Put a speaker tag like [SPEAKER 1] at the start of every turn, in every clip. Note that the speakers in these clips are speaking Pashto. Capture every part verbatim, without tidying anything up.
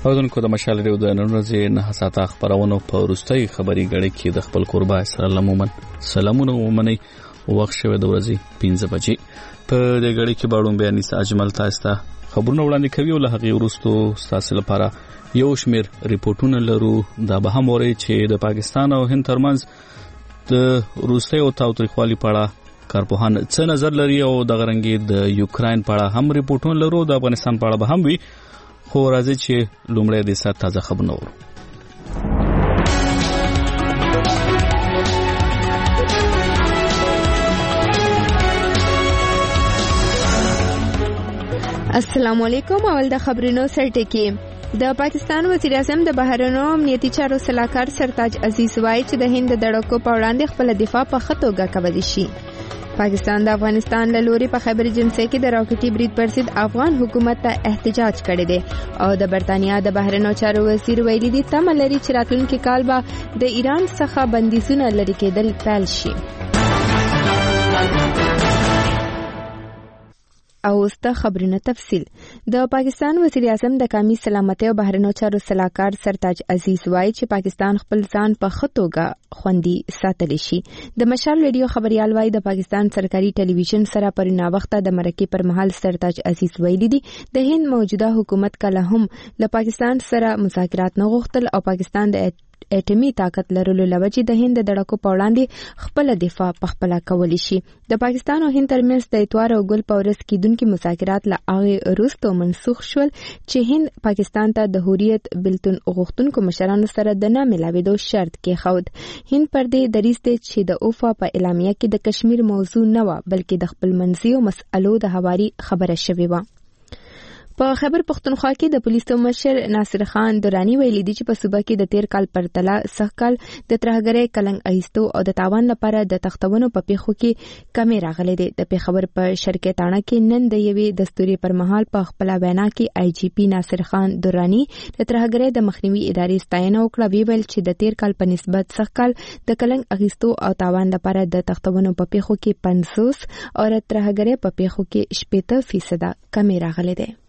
[SPEAKER 1] اودونکو د مشال ریو د نن ورځې نه ساته خبرونه په وروستۍ خبري غړي کې د خپل قربا سره لمومن سلامونه ومني وخت شوه د ورځې پنځه بجې په دې غړي کې باړم بیان نس اجمل تاسو خبرونه وړاندې کوي او له هغه وروستو تاسو لپاره یو شمیر ریپورتونه لرو دا به هم وری چې د پاکستان او هند ترمنځ د روسي او تاوتریخوالي په اړه کارپوهان څه نظر لري او د غرنګي د یوکرين په اړه هم ریپورتونه لرو د افغانستان په اړه به هم وي خو راځي چې لومړی د سات تازه خبرونه ورو
[SPEAKER 2] السلام علیکم اول د خبرونو سرټکی د پاکستان وزیر اعظم د بهرنیو امنیتي چارو سلاکار سرتاج عزیز وایي چې د هند د دړکو په وړاندې خپل دفاع په خطوګه کوي شي پاکستان د افغانستان له لوري په خیبر جنسي کې د راکټي برید پر ضد افغان حکومت ته احتجاج کړی دی او د برتانیا د بهرنیو چارو وزیر ویلي دی تمه لري چې راتلونکي کال به د ایران څخه بندیزونه لري کېدل پیل شي او اوسته خبرونه تفصیل د پاکستان وزیر اعظم د قومي سلامتۍ او بهرنیو چارو سلاکار سرتاج عزیز وایي چې پاکستان خپل ځان په خطوګه خوندي ساتلی شي د مشال ریډیو خبريال وایي د پاکستان سرکاري ټلویزیون سره پر ناوخته د مرکې پر مهال سرتاج عزیز ویلي دی د هند موجوده حکومت کله هم له پاکستان سره مذاکرات نه غوښتل او پاکستان د اټمی طاقت لرلو لوجې د هند د دړکو په وړاندې خپل دفاع پخپله کولی شي د پاکستان او هند ترمنځ د اتوار او ګل په ورځ کېدونکي مذاکرات له هغې وروسته منسوخ شول چې هند پاکستان ته د حریت بلتون غوښتونکو مشرانو سره د نه ملاوېدو شرط کېښود هند پر دې دریځ دی چې د اوفا په اعلامیه کې د کشمیر موضوع نه وه بلکې د خپلمنځیو مسألو د هواري خبره شوې وه په خیبر پختونخوا کې د پولیسو مشر ناصر خان درانی ویلي دی چې په صوبه کې د تیر کال پرتله سږ کال د ترهګرۍ کلنګ ایستو او د تاوان لپاره د تختونو په پیښو کې کمی راغلی دی د پېښور په شرکت تاڼه کې نن د یوې دستوري پر مهال په خپل وینا کې آی جی پی ناصر خان درانی د ترهګرۍ د مخنیوي ادارې ستاینه وکړه وی ویل چې د تیر کال په نسبت سږ کال د کلنګ ایستو او تاوان لپاره د تختونو په پیښو کې پنځوس او د ترهګرۍ په پیښو کې شپږ فیصد کمی راغلی دی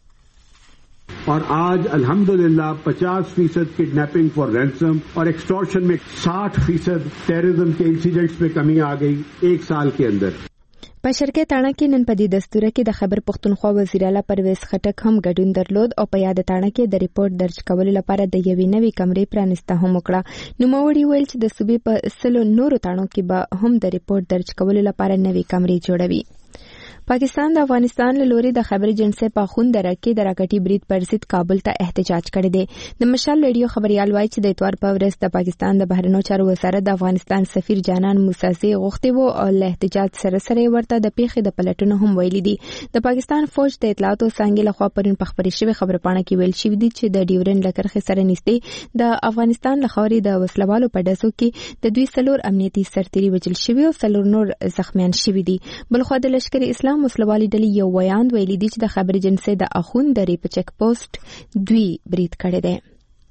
[SPEAKER 3] और आज अल्हम्दुलिल्लाह पचास फीसद किडनैपिंग फॉर रैंसम और एक्सटॉर्शन में साठ फीसद टेररिज्म के इंसिडेंट्स में कमी आ गई एक साल के अंदर
[SPEAKER 2] په شرکت تاڼه کې نن په دې دستوره کې د خیبر پختونخوا وزیر اعلی پرویز خټک هم ګډون درلود او په یاد تاڼه کې د ریپورت درج کولو لپاره د یوې نوې کمرې پرانسته هم وکړه نوموړي ویل چې د صوبې په سلو نورو تاڼو کې به هم د ریپورت درج کولو لپاره نوې کمرې جوړوي پاکستان د افغانستان له لوري د خیبر جنسي په خوند درکې د راکټي برید پر ضد کابل ته احتجاج کړی دی د مشال ریډیو خبريال وایي چې د اتوار په ورځ د پاکستان د بهرنیو چارو وزارت د افغانستان سفیر جانان موسازي غوښتي وو او له احتجاج سره سره ورته د پیښې د پلټونو هم ویلي دي د پاکستان فوج د اطلاعاتو څنګه لخوا پرون په خبري شوی خبرپاڼه کې ویل شوی دی چې د ډیورن لکرخه سره نږدې د افغانستان لخوا د وسلوالو په ډزو کې د دوی څلور امنیتي سرتیري وژل شوی او څلور نور زخمیان شوی دي بلخو د لشکري اسلام وسلوالي ډلې یو ویاند ویلي دی چې د خبر جنسي د اخوند درې په چک پوسټ دوی برید کړی دی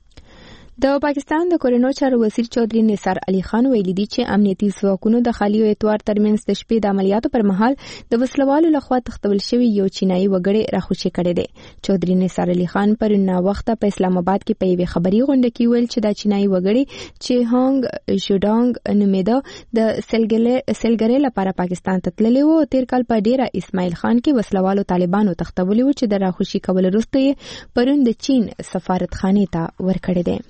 [SPEAKER 2] د پاکستان د کورونو چارو وزیر چودري نثار علي خان ویلي دی چې امنیتي ځواکونو د خالي او اتوار ترمنځ د شپې د عملیاتو پر مهال د وسلوالو لخوا تختول شوی یو چینایي وګړی راخوشي کړی دی چودري نثار علي خان پر نو وخت په اسلام آباد کې په یوه خبري غونډه کې ویل چې دا چینایي وګړی چې هانګ شوډانګ نومیده د سلګلې سلګرې لپاره پاکستان ته تللی وو تیر کال په ډیره اسماعیل خان کې وسلوالو طالبانو تختولي وو چې د راخوشي کول وروسته پرون د چین سفارتخانه ته ورکړی دی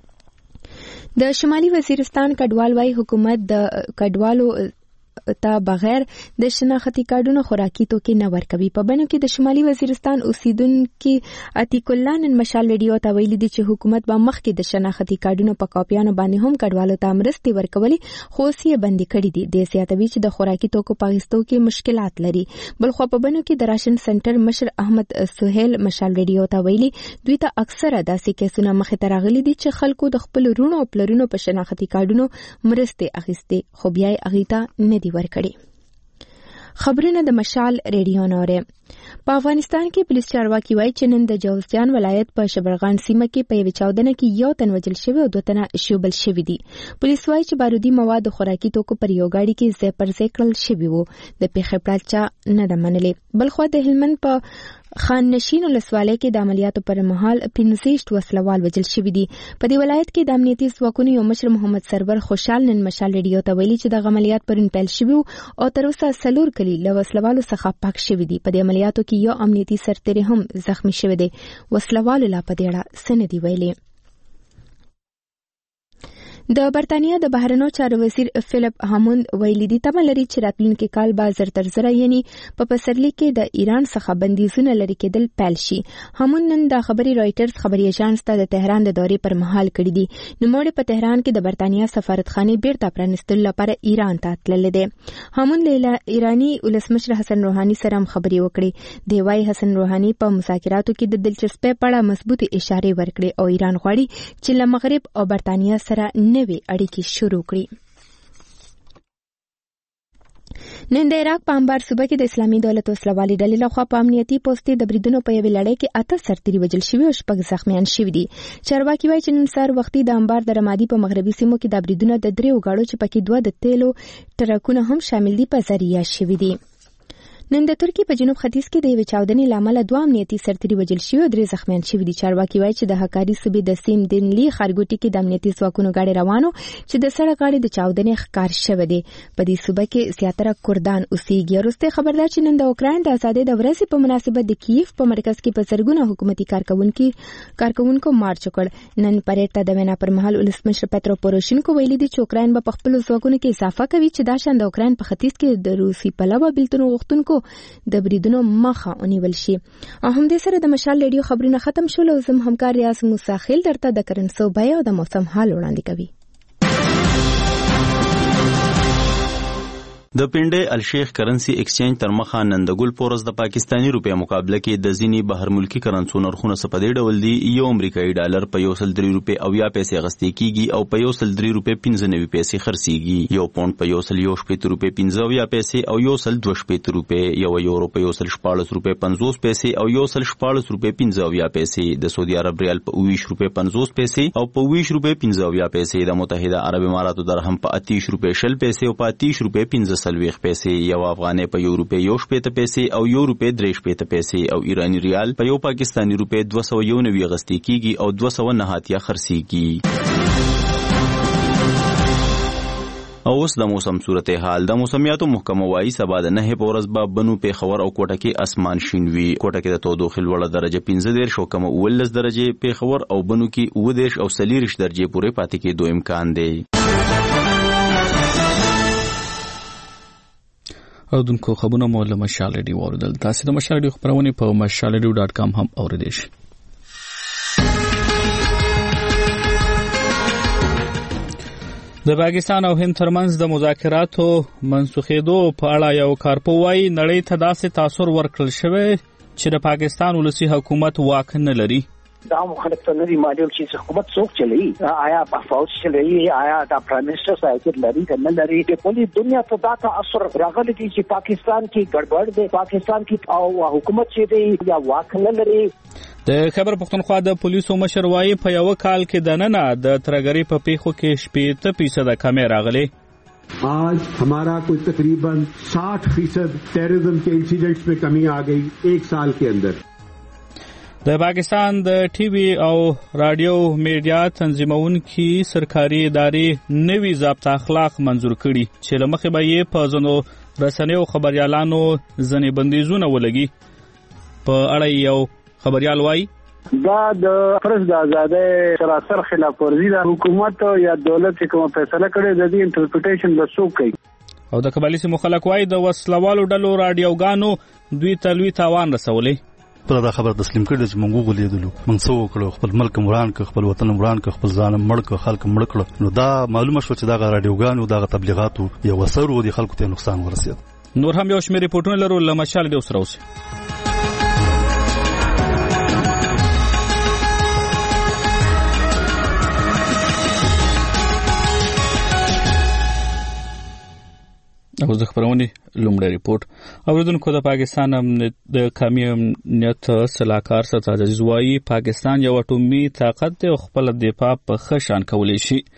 [SPEAKER 2] د شمالي وزیرستان کډوال وايي حکومت د کډوالو ته بغیر د شناختی کارډونو خوراکي توکي نه ورکوي په بنو کې د شمالي وزیرستان اوسیدونکو عتیق الله نن مشال ریډیو ته ویلي دي چې حکومت به مخکې د شناختی کارډونو په کاپیانو باندې هم کډوالو ته مرستې ورکولي خو یې بندي کړي دي د سیاتوي چې د خوراکي توکو په غوښتو کې مشکلات لري بلخو په بنو کې د راشن سنټر مشر احمد سہیل مشال ریډیو ته ویلي دوی ته اکثره داسې کیسونه مخې ته راغلي دي چې خلکو د خپل رونو او پلرونو په شناختی کارډونو مرستې اخیستې خو بیا یې اغیتا نه دی ورکړي خبرونه د مشال ریډیو نوره په افغانستان کې پولیس چارواکي وایي چې نن د جوزجان ولایت په شبرغان سیمه کې په یوه چاودنه کې یو تن وژل شوی او دوه تنه ژوبل شوي دي پولیس وایي چې بارودي مواد د خوراکي توکو پر یو ګاډي کې ځای پر ځای کړل شوي وو د پیښې پړاچا نه ده منلې بلخو د هلمند په خان نشین ولسوالۍ کې د عملیاتو پر مهال پنځه وسلوال وژل شوي دي. په دې ولایت کې د امنیتي ځواکونو یو مشر محمد سرور خوشحال نن مشال ریډیو ته ویلي چې د عملیات پرون پیل شوي او تر اوسه څلور کلي له وسلوالو څخه پاک شوي دي. په دې عملیاتو کې یو امنیتي سرتېری هم زخمی شوی دی. وسلوالو لا په دې اړه څه نه دي ویلي. د برتانیا د بهرنیو چارو وزیر فلیپ هاموند ویلي دي تمه لري چې راتلونکي کال به زر تر زره یعنی په پسرلي کې د ایران څخه بندیزونه لرې کېدل پیل شي. هاموند نن د خبري رایټرز خبري ایجنس ته د تهران د دورې پر مهال کړي دي. نوموړي په تهران کې د برتانیا سفارتخانه بیرته پرانستلو لپاره ایران ته تللی دی. هاموند له ایرانی ولسمشر حسن روحاني سره هم خبري وکړي. دی وايي حسن روحاني په مذاکراتو کې د دلچسپۍ په اړه مضبوطې اشارې ورکړي او ایران غواړي چې له مغرب او برتانیا سره نوې اړیکې شروع کړي. نن د عراق په انبار صوبه کې د اسلامي دولت وسلوالي ډلې لخوا په امنیتي پوستې د بریدونو په یوې لړۍ کې اته سرتېري وژل شوي او شپږ زخمیان شوي دي. چارواکي وایي چې نن سهار وختي د انبار د رمادي په مغربي سیمو کې د بریدونو د دریو ګاډو چې پکې دوه د تیلو ټرکونه هم شامل دي په ذریعه شوي دي. نن د ترکیې په جنوب ختیځ کې د یوې چاودنې له امله دوه امنیتي سرتېري وژل شوي او درې زخمیان شوي دي. چارواکي وایي چې د حکاري صوبې د سیم دینلي ښارګوټي کې د امنیتي ځواکونو ګاډي روانو چې د سړک غاړې د چاودنې ښکار شوی دی. په دې صوبه کې زیاتره کردان اوسېږي. وروسته خبردار چې نن د اوکراین د ازادۍ د ورځې په مناسبت د کیف په مرکز کې په زرګونه حکومتي کارکونکو کارکونکو مارچ وکړ. نن پریډ ته د وینا پر مهال ولسمشر پترو پوروشینکو ویلي دی چې اوکراین به په خپلو ځواکونو کې اضافه کوي چې دا شان د اوکراین په ختیځ کې د روسي پلوه بیلتون غوښتونکو د بریدونو مخه ونیول شي. او همدې سره د مشال ریډیو خبرونه ختم شول او زم همکار ریاض موسی خیل درته د کرنسو بیه او د موسم حال وړاندې کوي.
[SPEAKER 4] د پنډې الشیخ کرنسی ایکسچینج تر مخه نن د ګل پورس د پاکستانی روپیا مقابله کې د ځینی بهر ملکی کرنسو نرخونه سپدې ډول دي. یو امریکایي ډالر په یو سل درې روپیا او یا پیسې غستې کیږي او په یو سل درې روپیا پنځه نوي پیسې خرڅيږي. یو پاوند په یو سل یو شپږ روپیا پنځه یا پیسې او یو سل دوه شپږ روپیا. یو یورو په یو سل شپږ روپیا پنځوس پیسې او یو سل شپږ روپیا پنځه یا پیسې. د سعودي عرب ریال په اویش روپیا پنځوس پیسې او په اویش روپیا پنځه یا پیسې. د متحده عرب اماراتو درهم په اتیش روپیا شل پیسې او په اتیش روپیا پنځه سلويخ پیسې. یو افغانۍ په یو روپیا یو شپېته پیسې او یو روپیا درې شپېته پیسې او ایرانی ریال په یو پاکستانی روپیا دوه سوه یو نوي غستې کیږي او دوه سوه نه اتیا خرڅیږي. او اوس د موسم صورتحال. د موسمیاتو محکمه وايي سبا د نهه په ورځ به بنو پیښور او کوټه کې اسمان شین وي. کوټه کې د تودوخې لوړه درجه پنځه دېرش او کمه اوولس درجې، پیښور او بنو کې اووه دېرش او څلېرویشت درجې پورې پاتې کېدو امکان دی.
[SPEAKER 1] او دونکو خبرونه مو له مشال ریډیو اوریدل. تاسو د مشال ریډیو خبرونه په مشال ریډیو ډاټ کام هم اوریدئ شئ. د پاکستان او هند ترمنځ د مذاکراتو منسوخېدو په اړه یو کارپوه وايي نړۍ ته داسې تاثر ورکړل شوی چې د پاکستان ولسی حکومت واک نه لري.
[SPEAKER 5] دا مخالف ته نری معلوم چې حکومت څوک چلوي، آیا فوج چلوي، آیا د پرایم منسٹر صاحب لري کنه لري. د ټولي دنیا ته دا تاثر راغلی چې پاکستان کې ګډوډ دی، پاکستان کې او حکومت چې دی یا واک نه لري.
[SPEAKER 1] د خیبر پختونخوا د پولیسو مشر وايي په یو کال کې د ننه د ترګری په پیښو کې شپږ فیصد کمی راغلی.
[SPEAKER 3] आज हमारा कोई तकरीबन साठ फीसद टेररिज्म के इंसिडेंट्स में कमी आ गई एक साल के अंदर.
[SPEAKER 1] د پاکستان د ټي وي او رادیو میډیا تنظیمونکي سرکاري ادارې نوي ضابطه اخلاق منظور کړي چې لمخې به یې په ځنو رسنیو خبريالانو ځنې بندیزونه ولګي. په اړه یو خبريال وایي
[SPEAKER 6] دا د پرس د آزادۍ سراسر خلاف ورزي ده. حکومت یا دولت کوم فیصله کړي د دې انټرپریټیشن به څوک کوي.
[SPEAKER 1] او د کبالي سیمو خلک وایي د وسلوالو ډلو رادیوګانو دوی تلوي تاوان رسولي.
[SPEAKER 7] پر دا خبر تسلیم کړل چې مونږ وګلیدلو مونږ څو وکړو، خپل ملک مران ک خپل وطن مران ک خپل ځان مړ ک خلک مړ کړ. نو دا معلومه شو چې دا رادیوګانو دا تبلیغاتو یو وسر و دي خلکو ته نقصان ورسید.
[SPEAKER 1] نور هم یو شمېر ریپورټونه لرو لمشال دی اوسره اوسه. او د خبرونه لومړی ریپورت اوریدونکو د پاکستان د قومي امنیت صلاحکار ستا عزیز وايي پاکستان یو اټومي طاقت دی او خپل دفاع په ښه شان کولی شي.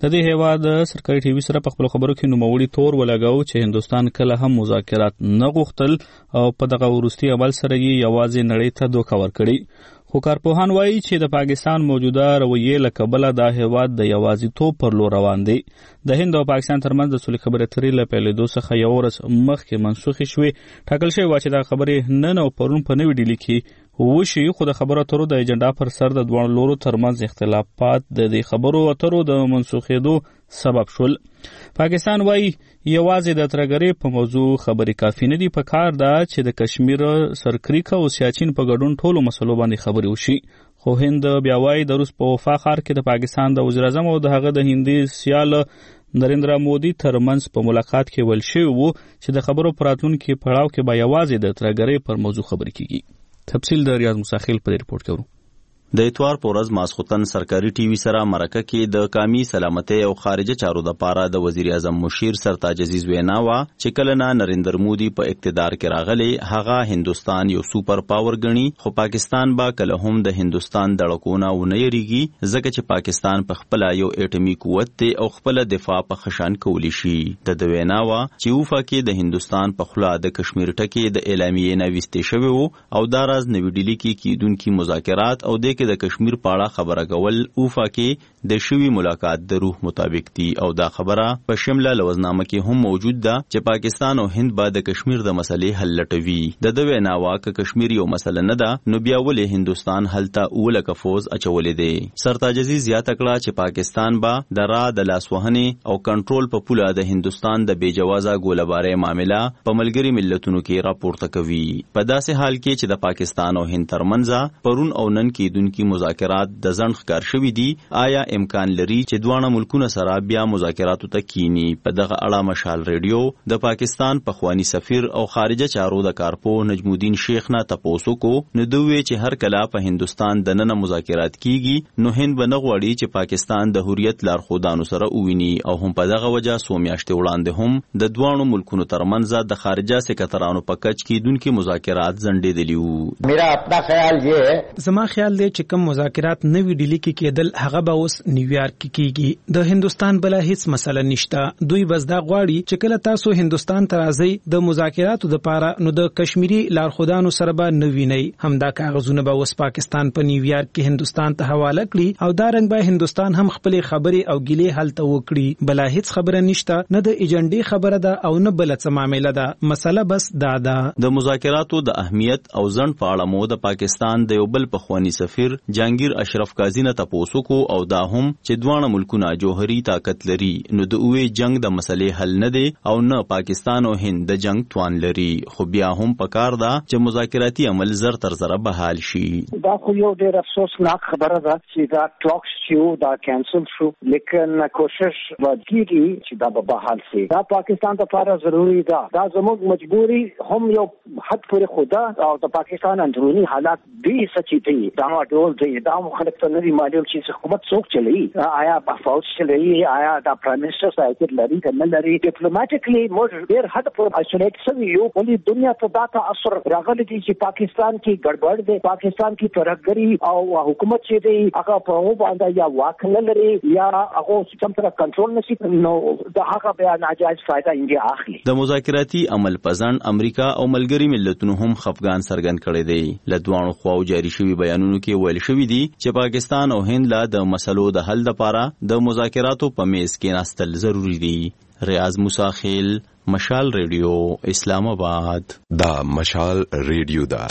[SPEAKER 1] د دې هیواد سرکاري ټي وي سره په خپل خبرو کې نوموړي تور ولګاو چې هندستان کله هم مذاکرات نه غوښتل او په دغه وروستي عمل سره یې یوازې نړۍ ته دوکه ورکړي. خو کارپوهان وایي چې د پاکستان موجوده رویې له کبله دا هیواد د یوازیتوب پر لور روان دی. د هند او پاکستان ترمنځ د سولې خبرې اترې له پیلېدو څخه یو ورځ مخکې منسوخې شوې. ټاکل شوې وه چې دا خبرې نن او پرون په نوې ډیلي کې وشي، خو د خبرو اترو د ایجنډا پر سر د دواړو لورو ترمنځ اختلافات د دې خبرو اترو د منسوخېدو سبب شول. پاکستان وایي یوازې د ترګرې په موضوع خبرې کافي نه دي، په کار ده چې د کشمیر سرکریکه او سیاچین په ګډون ټولو مسلو باندې خبرې وشي. خو هند بیا وایي د روس په وفا ښار کې د پاکستان د وزیر اعظم او د هغه د هندي سیال نریندرا مودي ترمنځ په ملاقات کې ویل شوي وو چې د خبرو په راتلونکي پړاو کې به یوازې د ترګرې پر موضوع خبرې کیږي. تفصیل د ریاض موسیخیل په ریپورت کې ورو.
[SPEAKER 4] د اتوار په ورځ ماسخوتن سرکاري ټي وي سره مرکه کې د قومي سلامتۍ او خارجه چارو د پاره د وزیر اعظم مشیر سرتاج عزیز وینا وا چې کله نه نریندر مودي په اقتدار کې راغلی هغه هندستان یو سوپر پاور ګڼي، خو پاکستان با کله هم د هندستان دړکونه ونه یریږي ځکه چې پاکستان په خپل یو اټومي قوت دی او خپل دفاع په خشان کولی شي. د وینا وا چې وفا کې د هندستان په خلا د کشمیر ټکی د اعلامیې نه وستې شوی وو او دا راز نوې ډیلي کې کیدونکو مذاکرات او د د کشمیر پاړه خبره کول اوفا کې د شوی ملاقات د روح مطابق دي او دا خبره په شمله لوزنامه کې هم موجود ده چې پاکستان او هند به د کشمیر د مسلې حل لټوي. د دوی ناوا ک کشمیر یو مسله نه ده نو بیا ولې هندستان هلته اولک فوز اچولې دي. سرتاج عزیز زیاته کړه چې پاکستان به د را د لاسوهنې او کنټرول په پوله د هندستان د بے جوازه ګولبارې معاملې په ملګری ملتونو کې راپورته کوي. په داسې حال کې چې د پاکستان او هند ترمنځ پرون او نن کې دونکو مذاکرات د ځنډ ښکار شوي دي، آیا امکان لري چې دواړه ملکونه سره بیا مذاکراتو ته کینی؟ په دغه اړه مشال ریډیو د پاکستان پخوانی سفیر او خارجه چارو د کارپو نجم الدین شیخ نه تپوسو کو نو دوی چې هر کله په هندستان د نن مذاکرات کیږي نو هند به نه غواړي چې پاکستان د حریت لارښودانو سره وویني او هم په دغه وجه څو میاشتې وړاندې هم د دواړو ملکونو ترمنځ د خارجه سکرټرانو په کچ کې دونکو مذاکرات ځنډېدلي وو.
[SPEAKER 8] میرا خپل خیال یې
[SPEAKER 9] زما خیال دی چې کوم مذاکرات نوې ډیلی کې کېدل هغه به اوس نیویارک کې کیږي. د هندستان بل هیڅ مسله نشته. دوی بس دا غواړي چې کله تاسو هندستان ته راځي د مذاکراتو د پاره نو د کشمیری لارښودانو سره به نویني همدا کاغذونه به اوس پاکستان په نیویارک کې هندستان ته حواله کړي او دا رنګ به هندستان هم خپل خبرې او ګیلې حل ته وکړي. بل هیڅ خبره نشته، نه د ایجنډي خبره ده او نه بل څه معاملې ده. مسله بس دا ده.
[SPEAKER 4] د مذاکراتو د اهمیت او ځنډ په اړه مو د پاکستان د یو بل پخوانی سفیر جهانگیر اشرف قاضی نه تاسو کو او دا هم چې دواړه ملکونه جوهري طاقت لري نو د اوې جنگ د مسلې حل نه دی او نه پاکستان او هند د جنگ توان لري، خو بیا هم پکار ده چې مذاکراتي عمل زر تر زر بحال شي.
[SPEAKER 5] دا خو یو ډېر افسوسناک خبره ده چې دا ټاکس چې دا کینسل شو، لیکن کوشش وکړي چې دا به بحال شي. دا پاکستان لپاره ضروری ده. دا زموږ مجبوری هم یو حد پورې خدا او د پاکستان اندرونی حالات دی سچي دي. دا ډول دی دا خلک ته نه دی معلوم چې حکومت څوک چلوي، آیا فوج چلوي، آیا دا پرایم منسٹر صاحب لري کنه لري. ډیپلوماټیکلی موږ ډېر حد پورې آیسولیټ شوي یو، ولې دنیا ته دا تاثر راغلی دی چې پاکستان کې ګډوډ دی، پاکستان کې ترهګري او حکومت چې دی هغه په هغو باندې یا واک نه لري یا هغه سم سره کنټرول نشي نو د هغه بیا ناجایز فائدہ انډیا اخلي.
[SPEAKER 4] د مذاکراتي عمل پزند امریکا او ملګری ملتونو هم خفګان څرګند کړی دی. له دوانو خواو جاری شوي بیانونو کې ویل شوي دي چې پاکستان او هند لا د مسلو د حل لپاره د مذاکراتو په میز کې ناستل ضروری دي. ریاض موسیخیل، مشال ریډیو، اسلام آباد.
[SPEAKER 10] دا مشال ریډیو دا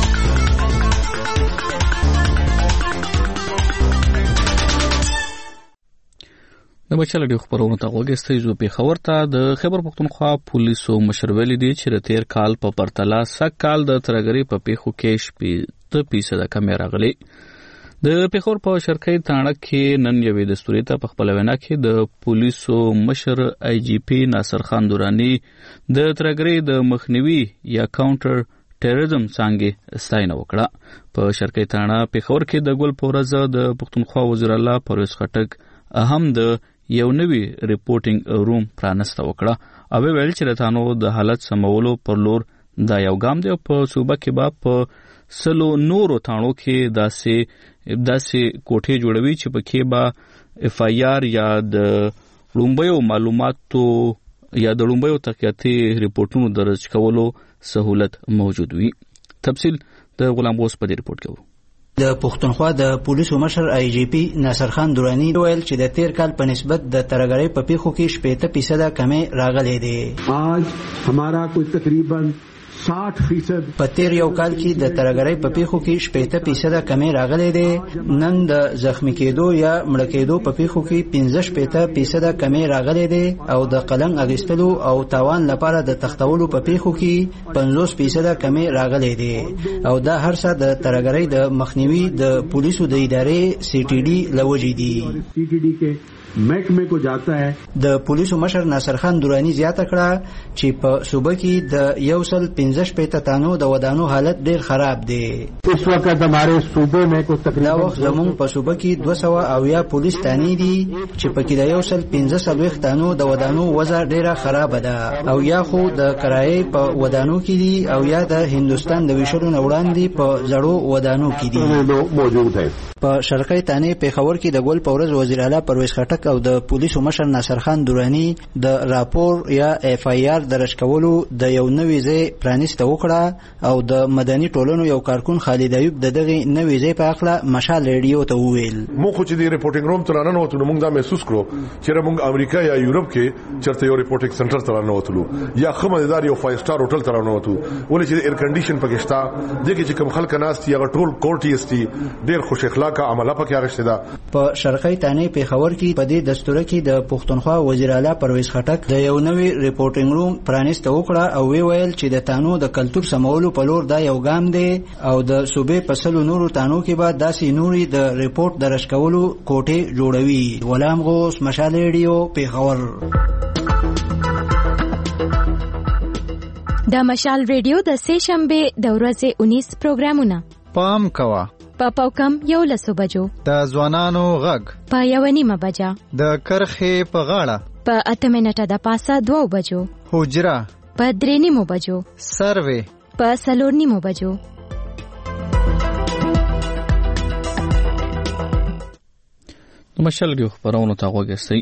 [SPEAKER 1] د مشال ریډیو خبرونه ته وګورئ. زو په خبر ته د خیبر پختونخوا پولیسو مشر ویلي دي چې تیر کال په پرتله سږ کال د ترګری په پیښو کې شپږ فیصد کم راغلی. د پیښور په شرقي تاڼه کې نن یوې دستوري ته په خپل وینا کې د پولیسو مشر آی جی پی ناصر خان دورانی د ترګری د مخنیوي یا کاونټر ټیرریزم څنګه ستاینه وکړه. په شرقي تاڼه پیښور کې د ګل پورزه د پختونخوا وزیر الله پرویز خټک اهم د یو نوی ریپورټینګ روم پرانسته وکړه او ویل چې راتانو د حالت سمولو پر لور دا یو ګام دی. په صوبه کې به په سلو نورو تاڼو کې داسې داسې کوټې جوړوي چې پکې به اف آی آر یا د لومبیو معلوماتو یا د لومبیو تحقیقاتي ریپورتونو درج کولو سہولت موجود وي. تفصیل د غلام غوث په دې ریپورت کې.
[SPEAKER 8] د پښتونخوا د پولیسو مشر آی جی پی ناصر خان درانی ویل چې د تیر کال په نسبت د ترګړې په پیښو کې شپږ فیصد کمی راغلی دی.
[SPEAKER 3] आज हमारा कुछ तकरीबन साठ फीसद
[SPEAKER 8] په تیر یو کال کې د ترګړې په پیښو کې شپږ فیصد کمی راغلی دی. نن د زخمی کېدو یا مړ کېدو په پیښو کې پنځه فیصد کمی راغلی دی او د قلم اغستلو او تاوان لپاره د تختولو په پیښو کې پنځوس فیصد کمی راغلی دی او دا هر څه د ترګړې د مخنیوي د پولیسو د ادارې سی ټي ډي لوجې دي.
[SPEAKER 3] سی ټي ډي کې محکمه کو جاتا ہے.
[SPEAKER 8] د پولیسو مشر ناصر خان درانی زیاته کړه چې په صوبه کې د یو سل پنځه شپېته تانو د ودانو حالت ډیر خراب دی.
[SPEAKER 3] اس وخت ہمارے صوبے میں کو
[SPEAKER 8] تقریبا زمون په صوبه کې دوه سوه اویا پولیس تانی دي چې په کې د یو سل پنځه څلوېښت تانو د ودانو وضع ډیره خراب ده او یا خو د کرایې په ودانو کې دي او یا د هندستان د ویشلو نه وړاندې په زړو ودانو کې دي
[SPEAKER 3] موجود ہے.
[SPEAKER 8] په شرقي تانې پیښور کې د ګل پورز وزیر اعلی پرویز خټک او د پولیسو مشر ناصر خان درانی د راپور یا اف آی آر درج کولو د یو نوې ځای پرانیسته وکړه او د مدني ټولنو یو کارکون خالد ایوب د دغه نوې ځای په اړه مشال ریډیو ته وویل.
[SPEAKER 11] مو خو چې د ریپورټینګ روم تر نه وته موږ دا محسوس کړو چې موږ امریکا یا یورپ کې چرته یو ریپورټینګ سنټر تر نه وتلو یا خمدار یو فایو سٹار هوټل تر نه وتو ولې چې ایر کنډیشن پکې شتا دغه چې کوم خلک ناست یا ټول کورټیسټي ډیر خوش اخلاقه عمله پکې اغشته ده.
[SPEAKER 8] په شرقي تانې پیښور کې په دې دستور کې د پښتونخوا وزیر اعلی پرویز خټک د یو نوې ریپورټینګ روم پرانیسته وکړه او وی ویل چې د تانو د کلچر سمولو په لور دا یو ګام دی او د صوبې په سلو نورو تانو کې به داسې نوري د ریپورت درج کولو کوټې جوړوي. غلام غوث مشال ریډیو پیښور.
[SPEAKER 12] د مشال ریډیو د سه شنبه د ورځې انیس پروګرامونه
[SPEAKER 13] پام کوا
[SPEAKER 12] په پاوکم یو لسو بجو
[SPEAKER 13] د ځوانانو غږ
[SPEAKER 12] په یو نیمه بجا
[SPEAKER 13] د کرخې په غاړه
[SPEAKER 12] په اته منټه د پاسه دوه بجو
[SPEAKER 13] حجره
[SPEAKER 12] په درې نیمو بجو
[SPEAKER 13] سروې
[SPEAKER 12] په څلور نیمو بجو.
[SPEAKER 1] مشال ریډیو خبرونه تا وګورئ.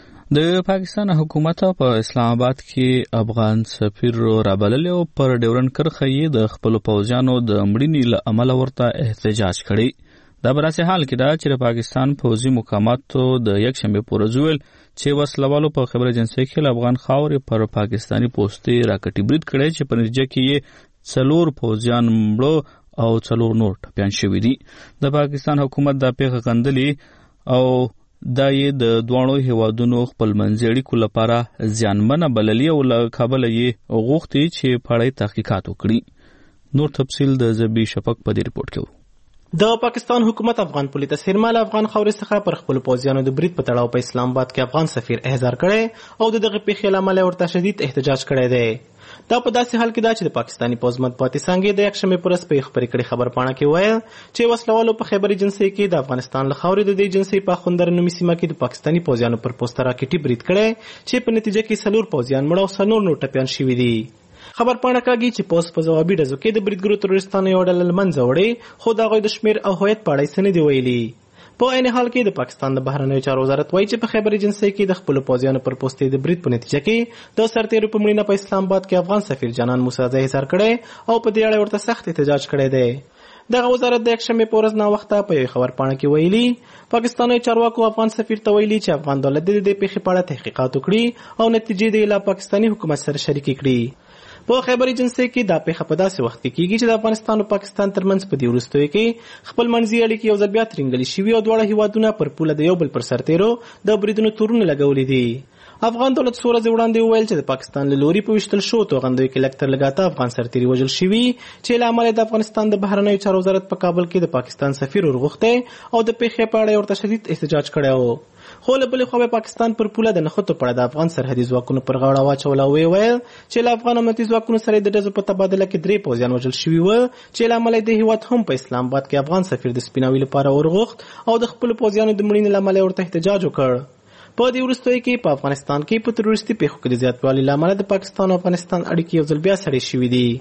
[SPEAKER 1] د پاکستان حکومت په اسلام آباد کې افغان سفیر رابلل او پر ډیورن کرخه یې د خپل پوځیانو د مړینې له امله ورته احتجاج کړی. دا براسه حال کې دا چې پاکستان پوځي مقاماتو د یک شنبه پورز ویل چې وسلوالو په خبر ایجنسی کې افغان خاورې پر پاکستانی پوسټي راکټي برید کړي چې په نتیجه کې یې څلور پوځیان مړه او څلور نور ټپيان شوي دي. د پاکستان حکومت دا پیښه غندلي او دا یې د دوانو هیوادونو خپل منځي اړیکو لپاره زیانمنه بللي او له کابل یې غوښتي چې په اړه تحقیقات وکړي. نور تفصیل د زبی شفق په دې ریپورت کې.
[SPEAKER 14] د پاکستان حکومت افغان پولیس سرمال افغان خاورې څخه پر خپل پوځیانو د برید په تړاو په اسلام آباد کې افغان سفیر احضار کړي او دغه پیښې لامل ورته شدید احتجاج کړی دی. دا په داسې حال کې دا چې د پاکستاني پوځ مطبوعاتي څانګې د یکشنبې پر ورځ په خبرې کړې خبر پاڼه کې وایي چې وسلوالو په خیبر ایجنسۍ کې د افغانستان له خاورې د دې ایجنسۍ په خوندر نومي سیمه کې د پاکستاني پوځیانو پر پوسټ راکټي برید کړی چې په نتیجه کې څلور پوځیان مړه او څلور نور ټپیان شوي دي. خبر پاڼه کاږي چې پوس په جوابي ډزو کې د بریدګرو تروریستانو یو ډله له منځه وړې خو د هغوی د شمېر او هویت په اړه یې څه نه دي ویلي. په عین حال کې د پاکستان د بهرنیو چارو وزارت وایي چې په خیبر ایجنسۍ کې د خپلو پوځیانو پر پوستې د برید په نتیجه کې د سرتیرو په مړینه په اسلام آباد کې افغان سفیر جانان موسیزی احضار کړی او په دې اړه ورته سخت احتجاج کړی دی. دغه وزارت د یکشنبې په ورځ ناوخته په یوې خبر پاڼه کې ویلي پاکستاني چارواکو افغان سفیر ته ویلي چې افغان دولت د دې پیښې په اړه تحقیقات وکړي او نتیجې د لا پاکستاني حکومت سره شریکې کړي. په خیبر ایجنسۍ کې دا پیښه په داسې وخت کې کیږي چې د افغانستان او پاکستان ترمنځ په دې وروستیو کې خپل منځي اړیکې یو ځل بیا ترنګلې شوي او دواړه هیوادونه پر پوله د یو بل پر سرتیرو د بریدونو تورونه لګولي دي. افغان دولت څو ورځې وړاندې وویل چې د پاکستان له لوري په ویشتل شوو توغندیو کې لږ تر لږه اته افغان سرتیري وژل شوي چې له امله د افغانستان د بهرنیو چارو وزارت په کابل کې د پاکستان سفیر ورغوښتی او د پیښې په اړه ورته شدید احتجاج کړی و. خو له بلې خوا پاکستان پر پوله د نښتو په اړه د افغان سرحدي ځواکونو پر غاړه واچول او ویل چې له افغان امنیتي ځواکونو سره د ډزو په تبادله کې درې پوځیان وژل شوي وو چې له امله د هیواد هم په اسلام آباد کې افغان سفیر د سپیناوي لپاره ورغوښت او د خپلو پوځیانو د مړینې له امله ورته احتجاج وکړ. په دې وروستیو کې په افغانستان کې په تروریستي پیښو کې د زیاتوالي له امله د پاکستان او افغانستان اړیکې یو ځل بیا سړې شوي دي.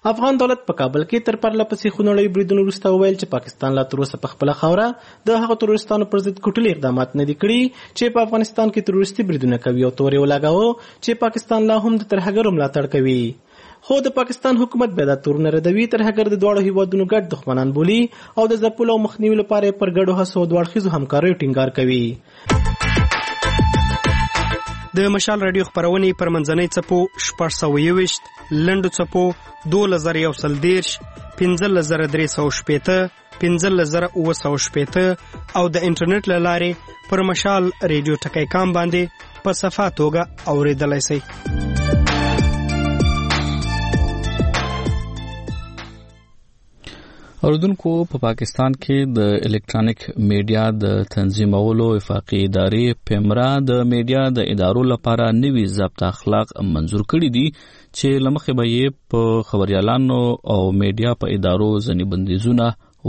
[SPEAKER 14] افغان دولت په کابل کې تر پرله پسې خونړیو بریدونو وروسته وویل چې پاکستان لا تر اوسه په خپله خاوره د هغو تروریستانو پر ضد کوټلي اقدامات نه دي کړي چې په افغانستان کې تروریستي بریدونه کوي او تور یې ولګاوه چې پاکستان لا هم د ترهګرو ملاتړ کوي. خو د پاکستان حکومت بیا دا تورونه ردوي، ترهګر د دواړو هیوادونو ګډ دښمنان بولي او د ځپلو او مخنیوي لپاره یې پر ګډو هڅو او دواړخیزو همکاریو ټینګار کوي.
[SPEAKER 15] د مشال رادیو خپرونې پر منځنۍ څپو شپږ سوه یوویشت، لنډو څپو دولس زره یو سل دېرش، پنځلس زره درې سوه شپېته، پنځلس زره اووه سوه شپېته او د انټرنیټ له لارې پر مشال رادیو ټکی کام باندې په صفا توګه اورېدلی شئ.
[SPEAKER 1] اوریدونکو په پاکستان کې د الکترونیک میډیا د تنظیمولو وفاقي ادارې پیمرا د میډیا د ادارو لپاره نوي ضابطه اخلاق منظور کړي دي چې لمخې به یې په خبريالانو او میډیا په ادارو ځنې بندیزونه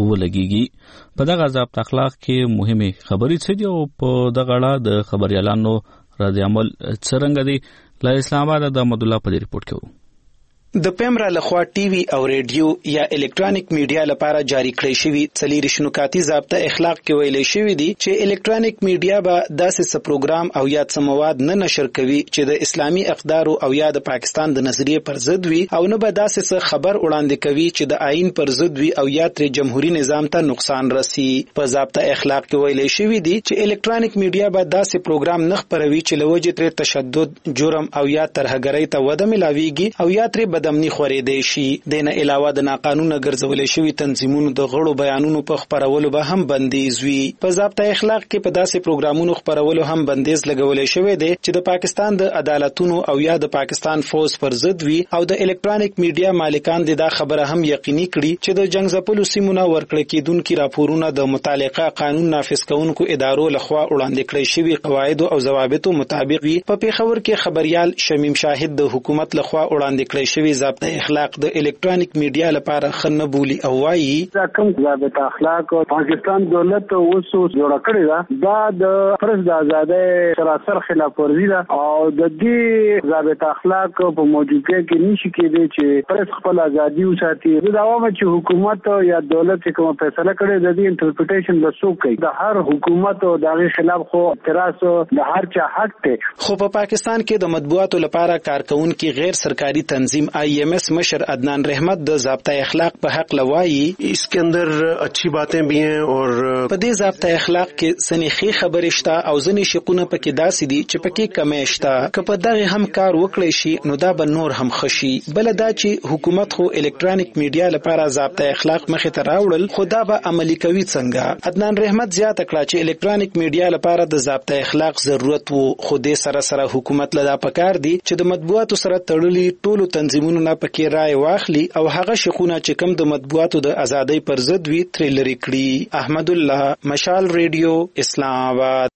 [SPEAKER 1] ولګيږي. په دغه ضابطه اخلاق کې مهمه خبرې څه دي او په دغه اړه د خبريالانو رد عمل څرنګه دي؟ له اسلام آباد د احمد الله په ریپورت کې ورو.
[SPEAKER 16] د پیمرا لخوا ټي وي او ریډیو یا الکترونیک میډیا لپاره جاری کړی شوی څلور شنوکاتی ضابطه اخلاق کې ویلي شوی دي چې الکترونیک میډیا به داسې څه پروګرام او یا څه مواد نه نشر کوي چې د اسلامي اقدارو او یا د پاکستان د نظریې پر ضد وي او نه به داسې څه خبر وړاندې کوي چې د آئین پر ضد وي او یا تر جمهوریت نظام ته نقصان رسي. په ضابطه اخلاق کې ویلي شوی دي چې الکترونیک میډیا به داسې پروګرام نه خپروي چې لوجه تر تشدد، جرم او یا ترهګرۍ ته وده ملاويږي او یا تر بدامني خورېدې شي. دنه علاوه د ناقانونه ګرځولې شوی تنظیمونو د غړو بیانونو په خپرولو به هم بندیز وي. په ضابطه اخلاق کې په داسې پروګرامونو خپرولو هم بندیز لګولې شوی دی چې د پاکستان د عدالتونو او یا د پاکستان فوز پر ضد وي او د الکترونیک میډیا مالکان د دا خبره هم یقیني کړي چې د جنگ ځپلو سیمونه ورکړه کېدونکو راپورونه د متعلقه قانون نافذ کوونکو ادارو لخوا وړاندې کړی شوی قواعد او ضوابطو مطابق وي. په پیښور کې خبريال شمیم شاهد د حکومت لخوا وړاندې کړی شوی ضابطه اخلاق د الکترونیک میډیا لپاره خنه بولی او وایي
[SPEAKER 6] دا کوم ضابطه اخلاق پاکستان دولت اوسو جوړ کړی دا دا د پرس د ازادۍ سراسر خلاف ورزي ده او د دې ضابطه اخلاق په موجودګۍ کې نشي کېدی چې پرس خپل ازادي وساتي. دا عوامه چې حکومت یا دولت کوم فیصله کړي د دې انټرپریټیشن به څوک کوي. د هر حکومت او دغه خلاف خو اعتراض د هر چا حق دی.
[SPEAKER 16] خو په پاکستان کې د مطبوعاتو لپاره کارکونکو غیر سرکاري تنظیم آئی ایم ایس مشر عدنان رحمت د ضابطه اخلاق په حق لوایي
[SPEAKER 17] اس کے اندر اچھی باتیں بھی ہیں اور
[SPEAKER 16] په دې ضابطه اخلاق کې سنخي خبرې شته او ځنې شقونه پکې داسې دي چې پکې کمې شته. که په دغه هم کار وکړي شي نو دا به نور هم خشي. بل دا چې حکومت خو الکترونیک میډیا لپاره ضابطه اخلاق مخې ته راوړل خو دا به عملي کوي څنګه؟ عدنان رحمت زیاته کړه چې الکترونیک میډیا لپاره د ضابطه اخلاق ضرورت وو خو دې سره سره حکومت لدا پکار دي چې د مطبوعاتو سره تړلي ټولو تنظیمونو نه پکې رائے واخلي او هغه شقونه چې کوم د مطبوعاتو د ازادۍ پر ضد وي ترې لرې کړي. احمد الله، مشال ریډیو، اسلام آباد.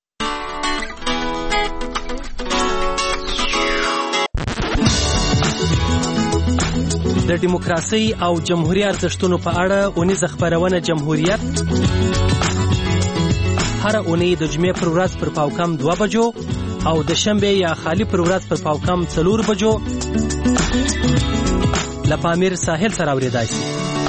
[SPEAKER 18] د دیموکراسي او جمهوریت ارزښتونو په اړه اونیزه خبرونه جمهوریت هر اونۍ د جمعې پر ورځ پر پاوکم دوه بجو او د شنبه یا خالی پر ورځ پر پاوکم څلور بجو لپامیر ساحل سره اوریدای شي.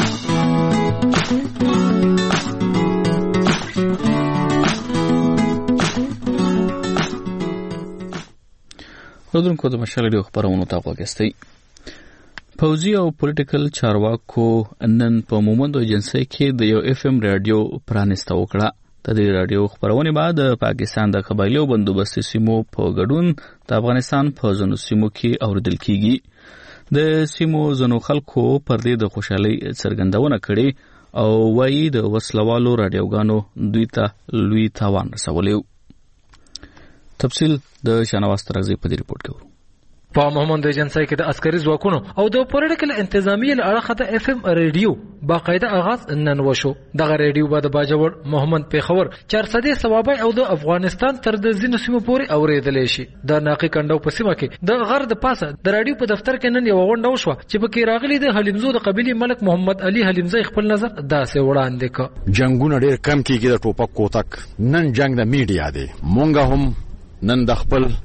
[SPEAKER 1] ودونکو د مشال ډیو خبرونو ته وګورئ. پوځي او پولیټیکل چارواکو نن په مومند ایجنسی کې د یو اف ام رادیو پرانسته وکړه. د دې رادیو خبرونه بعد پاکستان د قبایلو بندوبستي سیمو په ګډون د افغانستان په ځینو سیمو کې اوریدل کیږي. د سیمو ځینو خلکو پر دې د خوشحالي څرګندونه کړې او وایي د وسلوالو رادیوګانو دوی ته لوی تاوان رسولی. تفصیل د شنواز ترغزي په دې ریپورت کې ورو.
[SPEAKER 19] په مومند ایجنسی کې د عسکري ځواکونو او د پولیټیکل انتظامیې له اړخه د اف ام ریډیو باقاعده آغاز نن وشو. دغه ریډیو به د باجوړ، محمد پیښور، چارسدې ثوابای او د افغانستان تر د ځینو سیمو پورې اوریدلی شي. د ناقي کنډو په سیمه کې د غر د پاسه د راډیو په دفتر کې نن یو غونډه وشوه چې پکې راغلي د حلیمزو د قبیلې ملک محمد علي حلیمزی خپل نظر داسې وړاندې کړ.
[SPEAKER 20] جنگونه ډېر کم کېږي د ټوپک کوتک. نن جنگ د میډیا دی. مونږ هم نن د خپل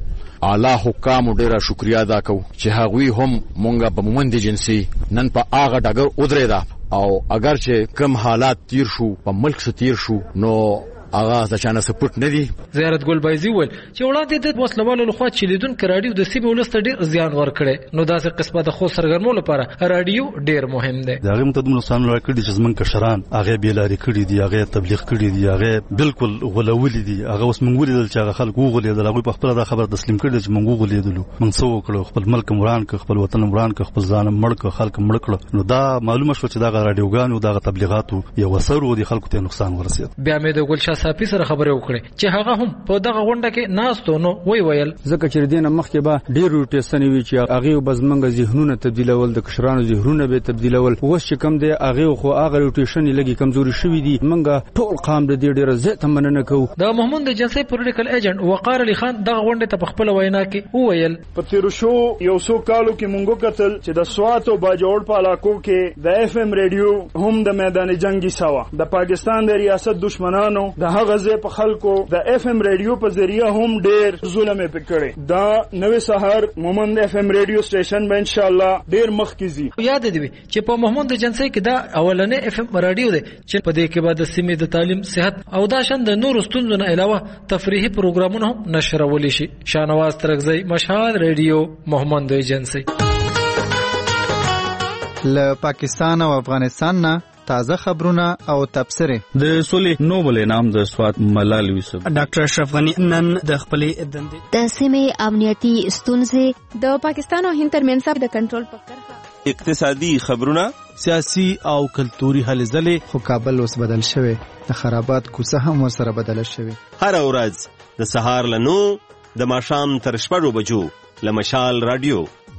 [SPEAKER 20] اعلی حکام ډیره شکریا ادا کوو چې هغوی هم مونږه په مومند جنسي نن په هغه ډګر ودرېدا او اگر چې کم حالات تیر شو په ملک څخه تیر شو نو هغه ځکه سپورټ نه دی.
[SPEAKER 19] زیارت ګل بایزي ول چې وړاندې د وسلوالو لخوا چې لیدونکو رادیو د سیمې ولست ډیر زیان ورکړي نو داسې قسمه د خو سرګرمو لپاره رادیو ډیر مهم دی.
[SPEAKER 7] دا غو متدم نقصان راکړي چې زمونږ کشران هغه بیلاری کړي دي هغه تبلیغ کړي دي هغه بالکل غولولي دي هغه اوس مونږ ولیدل چې هغه خلک وغولېدل هغه په خپل دا خبر تسلیم کړي چې مونږ وغولېدل مونږ څه وکړو خپل ملک مران ک خپل وطن مران ک خپل ځان مړ ک خلک مړ کړ نو دا معلومه شو چې دا رادیوګانو دا تبلیغاتو یو وسر و دي خلکو ته نقصان ورسید.
[SPEAKER 19] بیا مې د ګل شاه صافي سره خبره چې هغه هم په دغه غونډه کې ناستو نو وی ویل
[SPEAKER 21] ځکه چې دینه مخکې به ډیر روټیشن وی چې هغه بزمنګ ذهنونه تبدیلول د کشرانو ذهنونه به تبدیلول اوس چې کم دی هغه خو هغه روټیشن لګي کمزوري شوی دی منګه ټول قام د دې ډیر زیات مننه کوو.
[SPEAKER 19] د محمود جنسي پولیټیکل ایجنټ وقار علي خان دغه غونډه ته په خپل وینا کې ویل
[SPEAKER 22] په تیر شو یو څو کالو کې مونږ کتل چې د سوات او باجوړ په علاقو کې د اف ام ریډیو هم د میدان جنگي سوا د پاکستان د ریاست دشمنانو د هغه ځای په خلکو د اف ام ریډیو په ذریعہ هم ډیر ظلم پکړي دا نوې سحر مومند اف ام ریډیو سټیشن به ان شاء الله ډیر مخکزي.
[SPEAKER 19] یاد دی چې په محمود جنسي کې دا اولنې اف ام رادیو دی چې په دې کې بعد سیمې د تعلیم صحت او دا شند نور ستونزو نه علاوه تفریحي پروګرامونه هم نشرول شي. شاهنواز ترغزی مشال ریډیو محمود جنسي.
[SPEAKER 13] له پاکستان او افغانستان نه تازه خبرونه او تبصره.
[SPEAKER 1] د سولې نوبل انعام د سوات ملال یوسف
[SPEAKER 15] ډاکټر اشرف غنی نن د خپلې دندې
[SPEAKER 12] د سیمې امنیتي ستونزې
[SPEAKER 2] د پاکستان او هند ترمنځ د کنټرول په کرښه
[SPEAKER 23] اقتصادي خبرونه سیاسي او کلتوري هلې ځلې
[SPEAKER 13] خو کابل اوس بدل شوی د خرابات کوڅه هم ورسره بدل شوی.
[SPEAKER 23] هر ورځ د سهار له نو د ماښام تر شپږو بجو له مشال رادیو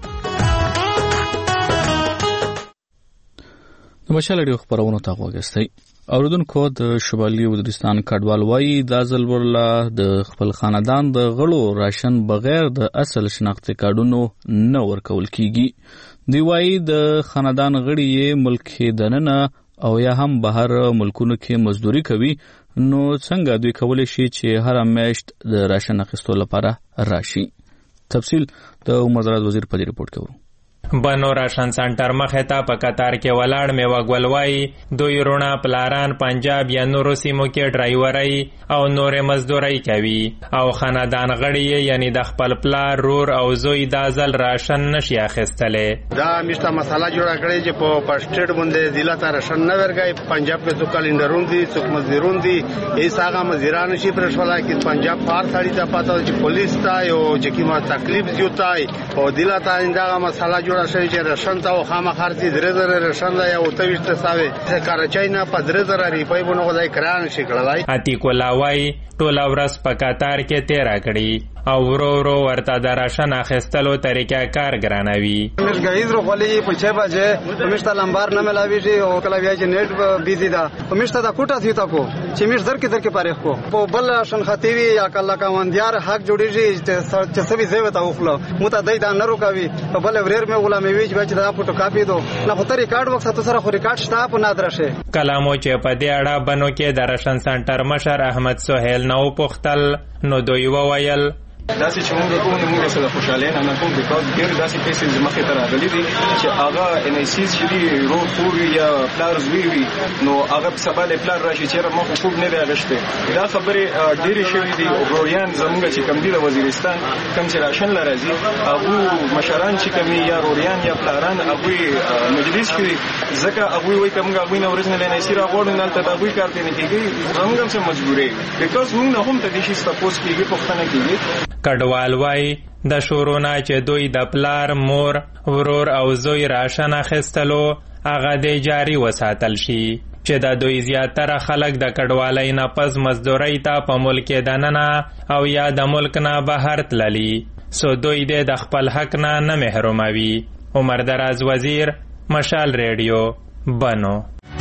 [SPEAKER 1] د مشال رادیو خبرونه تا وګورئ. اوریدونکو د شمالي وزیرستان کډوال وایي دا ځل ورله د خپل خاندان د غړو راشن بغیر د اصل شناختی کارډونو نه ورکول کیږي. دی وایي د خاندان غړي یې ملک دننه او یا هم بهر ملکونو کې مزدوري کوي نو څنګه دوی کولی شي چې هر میاشت د راشن اخیستو لپاره راشي. تفصیل د عمر دراز وزیر په دې رپورت کې ورو.
[SPEAKER 24] بنو راشن سنټر مخه ته په قطار کې ولاړ میوه ګلوای دوی رونه پلاران پنجاب یا نورو سیمو کې ډرایوري او نور مزدوري کوي او خاندان غړي یعنی د خپل پلار رور او زوی د ځل راشن نشي اخیستلې.
[SPEAKER 6] دا مشته مساله جوړه کړې چې په پاسټډ باندې ضلع ته راشن نه ورګي پنجاب کې څو کلندرون دي څو مزدورون دي ایس هغه مزدوران شي پرشولا کې پنجاب پار سړی ته پاتو چې پولیس تا یو چې کی ما تکلیف جوړای او ضلع ته انده مساله شوی چې راشن ته خامخا خرڅي درې زره راشن دی او ته وشته ساوي کراچۍ نه په درې زره ریپای بونه غوډای کران شي کړلای.
[SPEAKER 24] اتیکو لاوای ټول ورځ په قطار کې تیرا کړی او ورو ورو ورته د راشن اخیستلو طریقه کار ګرانوي.
[SPEAKER 25] مش غیز رو خلی په چه بجې مشته لمبار نه ملاوي او کله بیا چې نیټ بیزی دا مشته دا کوټه ثی تا کو چې مش در کې در کې پاره کو په بل راشن خطیوی یا کله کا وندیار حق جوړیږي چې سبي زوی ته وخلو مو ته دای دا نه روکاوي په بل وریر مې غلامي ویج بچ دا فوټو کاپی دو نه خو ته ریکارډ وخت سره خو ریکارډ شته په نادرشه.
[SPEAKER 24] کلامو چې په دې اړه بنو کې د راشن سنټر مشر احمد سہیل نو پختل نو دوی وویل
[SPEAKER 26] داسې چې موږ کوو موږ سره خوشاله نه کوم بیکاز ډېر داسې پیسې زمخه تر راغلي دي چې هغه ان ای سیز چې دی رو خوري یا پلار زوی وي نو هغه په سبا له پلار راشي چې ما خو نه دی غشته. دا خبره ډېری شوې دي او روریان زموږ چې کم دي د وزیرستان کم چې راشن لرازي هغه مشران چې کمی یا روریان یا پلاران هغه مجلس کې ځکه هغه وایي کوم هغه نه ورسنه نه سیر غوړ نه ته هغه کار کوي کېږي زموږ هم څه مجبورې بیکاز موږ هم ته دې شي سپوز کېږي پښتنه کېږي.
[SPEAKER 24] کډوال وای د شورونه چې دوی د پلار مور ورور او زوی راشن اخیستلو هغه د جاری وساتل شي چې د دوی زیاتره خلک د کډوالۍ نه پس مزدورۍ ته په ملک دننه او یا د ملک نه بهر تللي سو دوی د خپل حق نه نه محروموي. عمر دراز وزیر مشال ریډیو بنو.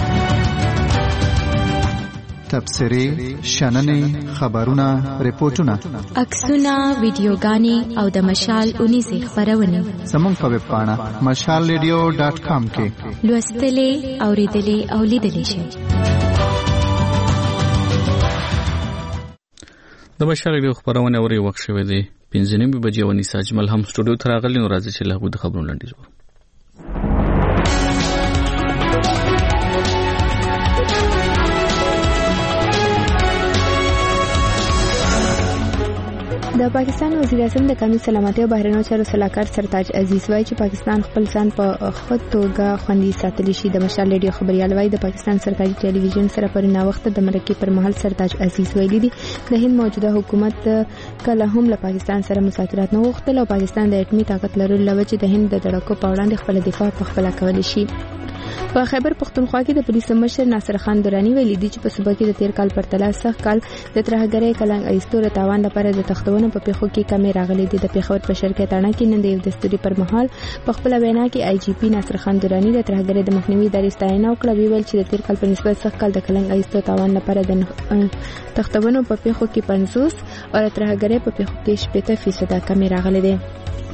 [SPEAKER 13] تبصری شننې خبرونه ریپورتونه
[SPEAKER 12] عکسونه ویډیوګانې او د مشال اونیزه خبرونه
[SPEAKER 13] زموږ په ویب پاڼه مشال ریډیو ډاټ کام کې
[SPEAKER 12] لوستلې اوریدلې او لیدلې شئ.
[SPEAKER 1] د مشال ریډیو خبرونه اوري وخت شوه دی پنځه نیمې بجې ونیسه اجمل هم سټوډیو ته راغلی نو راځي چې له هغوی د خبرونو لنډیز وکړو.
[SPEAKER 2] د پاکستان وزیر اعظم د قومي سلامتۍ او بهرنیو چارو سلاکار سرتاج عزیز وایي چې پاکستان خپل ځان په ښه توګه خوندي ساتلی شي. د مشال ریډیو خبريال وایي د پاکستان سرکاري ټلویزیون سره پر ناوخته د مرکې پر مهال سرتاج عزیز ویلي دي د هند موجوده حکومت کله هم له پاکستان سره مذاکرات نه غوښتل او پاکستان د اټومي طاقت لرلو له وجې د هند د دړکو په وړاندې خپل دفاع په خپله کولی شي. په خیبر پختونخوا کې د پولیسو مشر ناصر خان درانی ویلي دي چې په صوبه کې د تیر کال پرتله سخت کال د ترهګرۍ کلنګ ایستو له تاوان لپاره د تختونو په پیښو کې کمې راغلي دي. د پېښور په شرکت اڼه کې نن د یو دستوري پر مهال په خپل وینا کې آی جی پی ناصر خان درانی د ترهګرۍ د مخنیوي ادارې ستاینه وکړه. ویل چې د تیر کال په نسبت سخت کال د کلنګ ایستو تاوان لپاره د تختونو په پیښو کې پنځوس او د ترهګرۍ په پیښو کې شپږ فیصد کمې راغلي دي.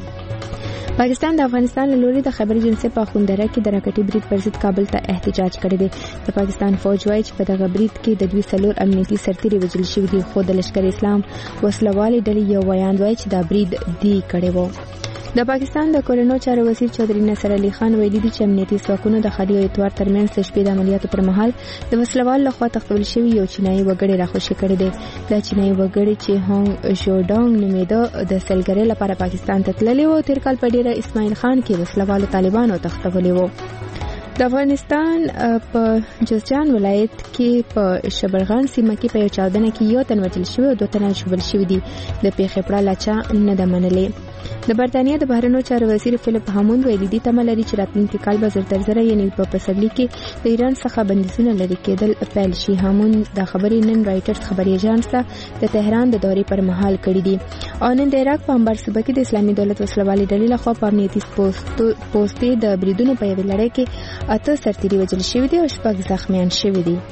[SPEAKER 2] پاکستان د افغانستان له لوري د خیبر جنسي په خوندره کې د راکټي برید پر ضد کابل ته احتجاج کړی دی. د پاکستان فوج وایي چې په دغه برید کې د دوی څلور امنیتي سرتیري وژل شوي دي خو د لشکر اسلام وسلوالې ډلې یو ویاند وایي چې دا برید دی کړی و. د پاکستان د کورونو چارو وزیر چودري نصر علي خان ویلي دي چې امنیتي ځواکونو د خالي او اتوار ترمنځ د شپې د عملیاتو پر مهال د وسلوال لخوا تختول شوي یو چینایي وګړی راخوشي کړی دی. دا چینایي وګړی چې هونګ شوډانګ نومیده د سیلګرۍ لپاره پاکستان ته تللی و تیر کال په ډیره اسماعیل خان کې وسلوالو طالبانو تختولی و. د افغانستان په جوزجان ولایت کې په شبرغان سیمه کې په یو چاودنه کې یو تن وژل شوی او دوه تنه ژوبل شوي دي. د پیښې پړه لا چا نه ده منلې. د برتانیا د بهرنیو چارو وزیر فلیپ هاموند ویلي دي تمه لري چې راتلونکي کال به زر تر زره یعنې په پسرلي کې د ایران څخه بندیزونه لرې کېدل پیل شي. هاموند دا خبرې نن رایټرز خبري اژانس ته د تهران د دورې پر مهال کړې دي. او نن د عراق په انبار صوبه کې د اسلامي دولت وسلوالې ډلې لخوا په امنیتي پوستې د بریدونو په یوې لړۍ کې اته سرتیري وژل شوي دي او شپږ زخمیان شوي دي.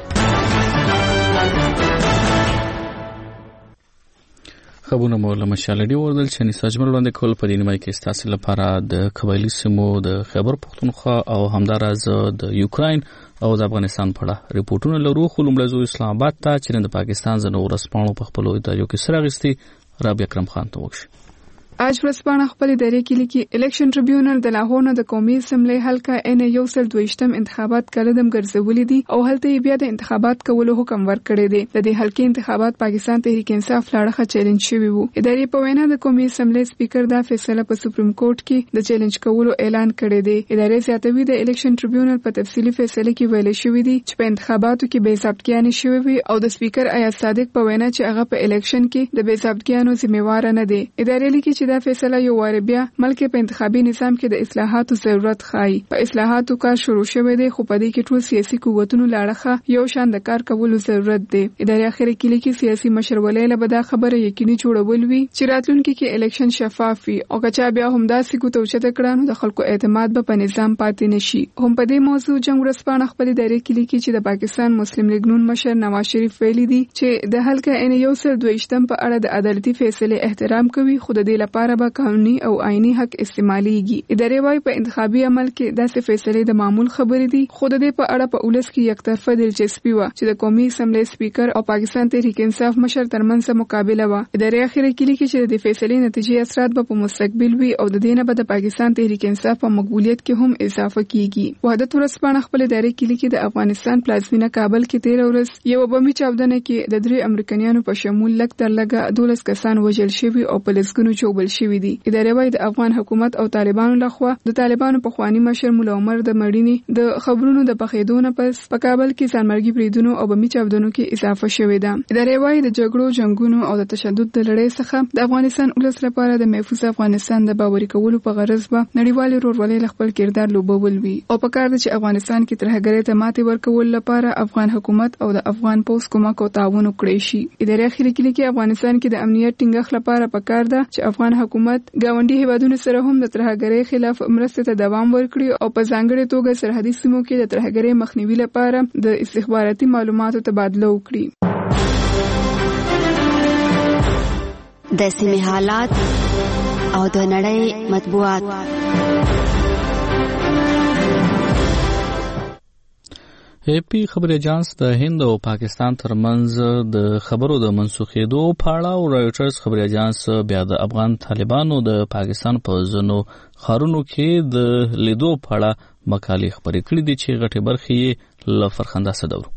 [SPEAKER 1] خبرونه مو له مشالډي وردل چې نساجمل وړاندې کول په دې نیمه کې ستاسو لپاره د قبایلی سیمو د خیبر پختونخوا او همداراز د یوکراین او د افغانستان په اړه ریپورتونه لرو. خو لومړی ځو اسلام آباد ته چې د پاکستان ځنو ورسپانو په خپلو ادارو کې سره غستي رابعه اکرم خان ته وکړي.
[SPEAKER 3] آج ورځپاڼه خپل ادارې کې لیکي الیکشن ټریبیونل د لاهور نه د قومي اسمبلی حلقه ان یو سل دویشتم انتخابات کلدم ګرځولې دي او هلته بیا د انتخابات کولو حکم ورکړی دی. د دې حلقې انتخابات پاکستان تحریک انصاف لاړه چیلنج شوی وو. ادارې په وینا د قومي اسمبلی سپیکر دا فیصله په سپریم کورټ کې د چیلنج کولو اعلان کړی دی. ادارې زیاتوي د الیکشن ټریبیونل په تفصیلی فیصله کې ویل شوی دی چې په انتخاباتو کې بې ضابطګیانې شوی وي او د سپیکر ایاز صادق په وینا چې هغه په الیکشن کې د بې ضابطګیانو ذمہوار نه دی. ادارې لیکي چې دا فیصله یو بیا ملک په انتخابي نظام کې د اصلاحاتو ضرورت ښایي. په اصلاحاتو کار شروع شوی دی خو په دې کې ټول سیاسي قوتونو لاړه یو شان د کار کولو ضرورت دی. ادارې اخر کې لیکي سیاسي مشرولۍ له به دا خبره یقیني جوړول وي چې راتلونکي کې الیکشن شفاف وي او کچا بیا هم داسې ګوتوچته کړه نو د خلکو اعتماد به په نظام پاتې نشي. هم په دې موضوع جنگ ورسپانه خپل ادارې کې لیکي چې د پاکستان مسلم لیگ نون مشر نواز شریف ویلي دي چې د حلقه ان یو سل دویشتم په اړه د عدالتي فیصله احترام کوي خو د دې لپاره به قانوني او آئینی حق استعماليږي. ادارې وايي په انتخابي عمل کې داسې فیصلې د معمول خبرې دي خو د دې په اړه په اولس کې یک طرفه دلچسپي و چې د قومي اسمبلی سپیکر او پاکستان تحریک انصاف مشر ترمنځ مقابله و. ادارې اخر کې لیکي چې د فیصلې نتیجې اثرات به په مستقبل وي او د دې نه به د پاکستان تحریک انصاف په مقبولیت کې هم اضافه کیږي. وحدت ورځپاڼه خپل ادارې کې لیکي د افغانستان پلازمینه کابل کې تیر ورځ یو بمي چاودنه کې د درې امریکایانو په شمول لک تر لګه دولس کسان وژل شوي او په لسګونو ژوبل شوي دي. ادارې وايي د افغان حکومت او طالبانو لخوا د طالبانو په خواني مشر مولا عمر د مړینې د خبرونو د پخېدو نه پس په کابل کې ځانمرګي بریدونو او بمي چاودنو کې اضافه شوې ده. ادارې وايي د جګړو جنگونو او د تشدد د لړۍ څخه د افغانستان ولس لپاره د محفوظ افغانستان د باوري کولو په غرض به نړیوال ورورولۍ خپل کردار لوبول وي او په کار ده چې افغانستان کې ترهګرۍ ته ماتې ورکول لپاره افغان حکومت او د افغان پولیس کومک او تعاون وکړي شي. ادارې اخر کې لیکي افغانستان کې د امنیت ټینګښت لپاره په کار ده چې افغان حکومت ګاونډي هیوادونو سره هم د ترهګرۍ خلاف مرسته ته دوام ورکړي او په ځانګړې توګه سرحدي سیمو کې د ترهګرۍ مخنیوي لپاره د استخباراتي معلوماتو تبادله وکړي.
[SPEAKER 4] د سیمې حالات او د نړۍ مطبوعات.
[SPEAKER 1] اے پی خبري اجانس د هند او پاکستان ترمنځ د خبرو د منسوخېدو په اړه او رایټرز خبري اجانس بیا د افغان طالبانو د پاکستان په ځینو ښارونو کې د لیدو په اړه مقالې خبرې کړې دي چې غټې برخې یې له فرخنده صدور.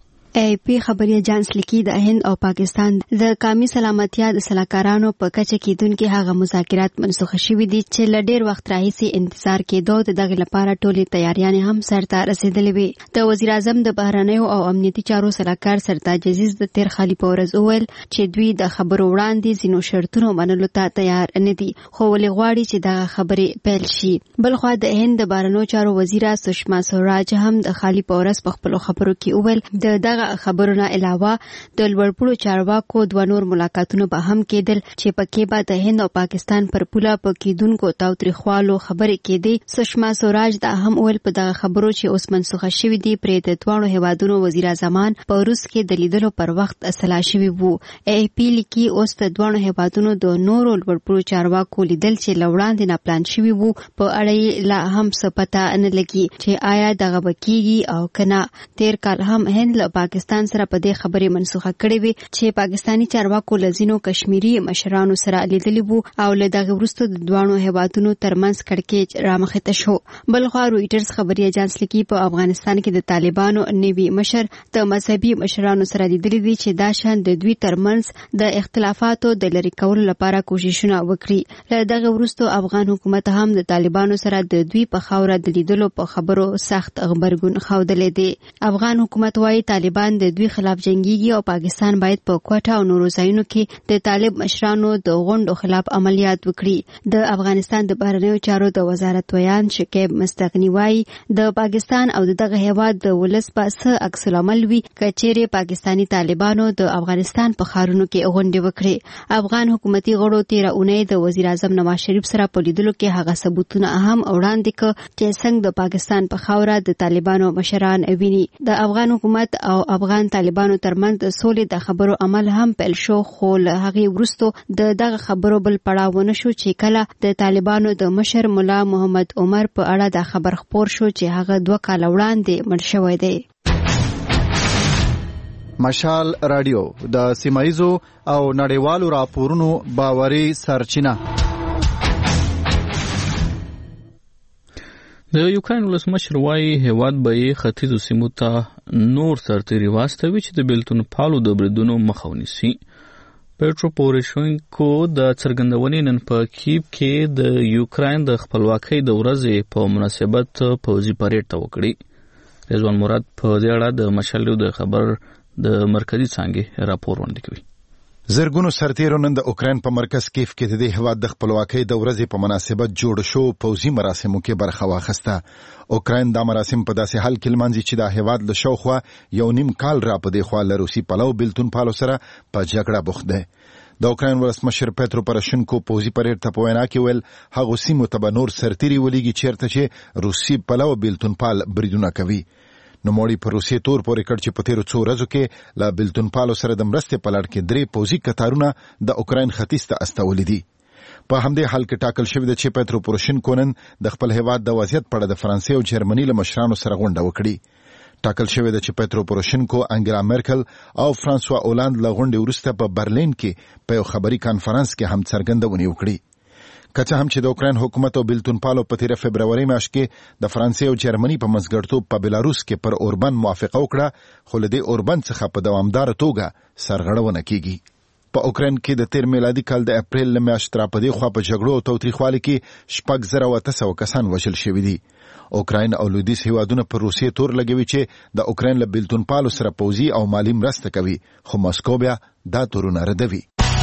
[SPEAKER 4] ای پی خبري اجانس لیکي د هند او پاکستان د قومي سلامتیا د سلاکارانو په کچه کېدونکو هغه مذاکرات منسوخ شوي دي چې ل ډېر وخت راهیسې انتظار کېدو د دغه لپاره ټولې تیاریانې هم سرته رسیدلې وي. د وزیر اعظم د بهرنیو او امنیتي چارو سلاکار سرتاج عزیز د تیر خالي په ورځ وویل چې دوی د خبرو وړاندې ځینو شرطونو منلو ته تیار نه دي خو ولې غواړي چې دغه خبرې پیل شي. بلخوا د هند د بهرنیو چارو وزیره سشما سوراج هم د خالي په ورځ په خپلو خبرو کې وویل د دغه خبرونه علاوه د لوړپوړو چارواکو دوه نور ملاقاتونه به هم کېدل چې پکې به د هند او پاکستان پر پوله په کېدونکو تاوتریخوالو خبرې کېدې. سشما سوراج دا هم ویل په دغه خبرو چې اوس منسوخه شوي دي پرې د دواړو هیوادونو وزیر اعظمان په روس کې د لیدلو پر وخت اصلاح شوي وو. ای پی لیکي اوس د دواړو هیوادونو د نورو لوړپوړو چارواکو لیدل چې له وړاندې نه پلان شوي وو په اړه لا هم څه پته نه لګي چې آیا دغه به کېږي او که نه. تیر کال هم هند له پاکستان سره په دې خبرې منسوخه کړې وي چې پاکستانی چارواکو له ځینو کشمیري مشرانو سره لیدلي وو او له دغه وروسته د دواړو هیوادونو ترمنځ کړکېچ رامخته شو. بلخوا رویټرز خبري اجانس لیکي په افغانستان کې د طالبانو نوي مشر د مذهبي مشرانو سره لیدلي دي چې دا شان د دوی ترمنځ د اختلافاتو د لرې کولو لپاره کوششونه وکړي. له دغه وروسته افغان حکومت هم د طالبانو سره د دوی په خاوره د لیدلو په خبرو سخت غبرګون ښودلی دی. افغان حکومت وايي طالبان د دوی خلاف جنگيږي او پاکستان باید په کوټه او نورو ځایونو کې د طالب مشرانو د غونډو خلاف عملیات وکړي. د افغانستان د بهرنیو چارو د وزارت ویان شکیب مستغنی وايي د پاکستان او دغه هیواد د ولس په څه عکس العمل وي کچېرې پاکستانی طالبانو د افغانستان په ښارونو کې غونډې وکړي. افغان حکومتي غړو تیر اونۍ د وزیر اعظم نواز شریف سره په لیدلو کې هغه ثبوتونه هم وړاندې کړ چې څنګه د پاکستان په خاوره د طالبانو مشران ویني. د افغان حکومت او افغان طالبانو ترمنځ د سولې د خبرو عمل هم پیل شو خو له هغې وروسته د دغه خبرو بل پړاو ونه شو چې کله د طالبانو د مشر ملا محمد عمر په اړه د خبر خپور شو چې هغه دوه کاله وړاندې مړ شوی دی.
[SPEAKER 13] مشال رادیو د سیمایزو او نړیوالو راپورونو باوري سرچینه.
[SPEAKER 1] د یوکرين ولسمشر وايي هیواد به یې ختیځو سیمو ته نور سرتیري واستوي چې د بیلتون پالو د بریدونو مخه ونیسي. پیټرو پوروشینکو د څرګندونې نن په کیف کې د یوکرين د خپلواکۍ د ورځې په مناسبت پوځي پریډ ته وکړي. رضوان مراد په دې اړه د مشال د خبر د مرکزی څانګې راپور وړاندې کوي.
[SPEAKER 5] زرګونو سرتیرو نن د اوکرين په مرکز کیف کې د دې هیواد د خپلواکۍ د ورځې په مناسبت جوړ شو پوځي مراسمو کې برخه واخیسته. اوکرين دا مراسم په داسې حال کې لمانځي چې د هیواد له شاوخوا یو نیم کال را په دې خوا له روسي پلو بیلتون پالو سره په جګړه بوخت دی. د اوکرين ولسمشر پیټرو پوروشینکو پوځي پریډ ته په وینا کې ویل هغه سیمو ته به نور سرتیري ولېږي چیرته چې روسي پلو بیلتون پال بریدونه کوي. نوموړي په روسیې تور پورې کړ چې په تیرو څو ورځو کې له بیلتون پالو سره د مرستې په لړ کې درې پوځي کتارونه د اوکرين ختیځ ته استولي دي. په همدې حال کې ټاکل شوی دی چې پیټرو پوروشینکو نن د خپل هیواد د وضعیت په اړه د فرانسې او جرمني له مشرانو سره غونډه وکړي. ټاکل شوی دی چې پیټرو پوروشینکو انګلا مرکل او فرانسوا اولاند له غونډې وروسته په برلین کې په یو خبري کانفرنس کې هم څرګندونه وکړي. کچه هم چې د اوکرين حکومت او بیلتون پالو په تیر فبرवरी میاشت کې د فرانسې او جرمني په مزګړتوب په بلاروس کې پر اوربن موافقه وکړه خو له دې اوربن څخه په دوامدار توګه سرغړونه کیږي. په اوکرين کې د تیر میلادي کال د اپریل میاشت را په دې خوا په جګړو او تاوتریخوالي کې شپږ زره او اته سوه کسان وژل شوي دي. اوکرين او لویدیځ هیوادونه پر روسیې تور لګوي چې د اوکرين له بیلتون پالو سره پوځي او مالی مرسته کوي خو مسکو بیا دا تورونه ردوي.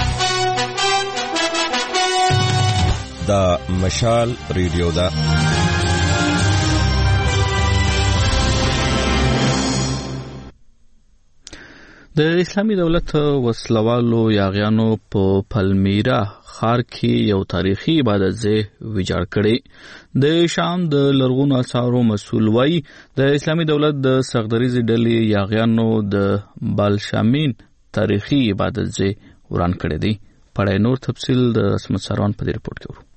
[SPEAKER 8] دا مشال ریډیو دا
[SPEAKER 1] د اسلامي دولت وسلوالو یاغیانو په پلمیرا ښار کې یو تاریخي عبادت ځای ویجاړ کړی. د شام د لرغونو اثارو مسؤل وایي د اسلامي دولت د سغدریزې ډلې یاغیانو د بالشامین تاریخي عبادت ځای وران کړی دی. پړای نور تفصیل د اسمت سروان په دې رپورټ کې ورو.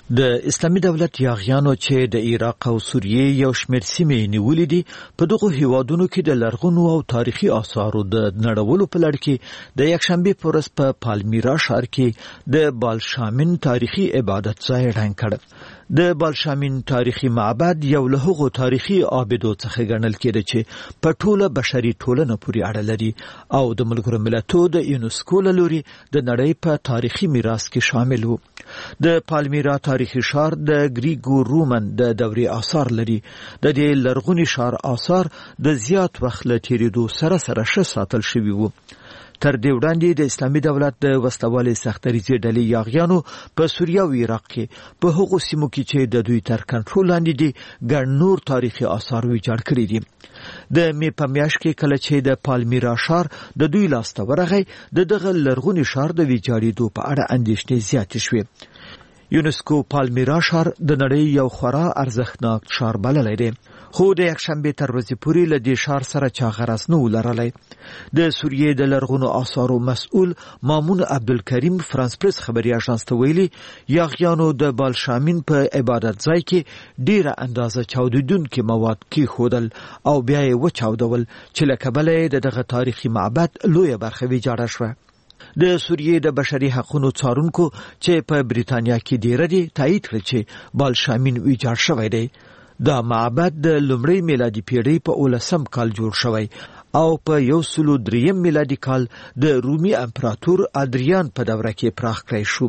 [SPEAKER 9] د اسلامي دولت یاغیانو چې د عراق او سوریې یو شمېر سیمې نیولې دي په دغو هیوادونو کې د لرغونو او تاریخي آثارو د نړولو په لړ کې د یکشنبې په ورځ په پالمیرا ښار کې د بالشامین تاریخي عبادت ځای ړنګ کړ. د بالشامین تاریخي معبد یو له هغو تاریخي عابدو څخه ګڼل کېده چې په ټوله بشري ټولنه پورې اړه لري او د ملګرو ملتونو د یونسکو له لوري د نړۍ په تاریخي میراث کې شامل وو. د پالمیرا تاریخي ښار د ګریګو رومن د دورې آثار لري. د دې لرغوني ښار آثار د زیات وخت له تېرېدو سره سره ښه ساتل شوي وو. تر دې وړاندې د اسلامي دولت د وسلوالې سختریزې ډلې یاغیانو په سوریه او عراق کې په هغو سیمو کې چې د دوی تر کنټرول لاندې دي ګڼ نور تاریخي آثار ویجاړ کړي دي. د مې په میاشت کې کله چې د پالمیرا ښار د دوی لاسته ورغی د دغه لرغوني ښار د ویجاړېدو په اړه اندېښنې زیاتې شوې. یونسکو پالمیرا ښار د نړۍ یو خورا ارزښتناک ښار بللی دی، خو د یکشنبې تر ورځې پورې له دې ښار سره چا غرض نه و لرلی. د سوریې د لرغونو آثارو مسؤل مامون عبدالکریم فرانس پریس خبري اژانس ته ویلي یاغیانو د بالشامین په عبادت ځای کې ډیره اندازه چاودیدونکي مواد کېښودل او بیا یې وچاودول چې له کبله یې د دغه تاریخي معبد لویه برخه ویجاړه شوه. د سوریې د بشري حقوقو څارونکو چې په بریتانیا کې ډیره دي تایید کړ چې بالشامین ویجاړ شوی دی. دا معبد د لومړۍ میلادي پیړۍ په اولسم کال جوړ شوی او په یو سلو دریم میلادي کال د رومي امپراتور ادریان په دوره کې پراخ کړی شو.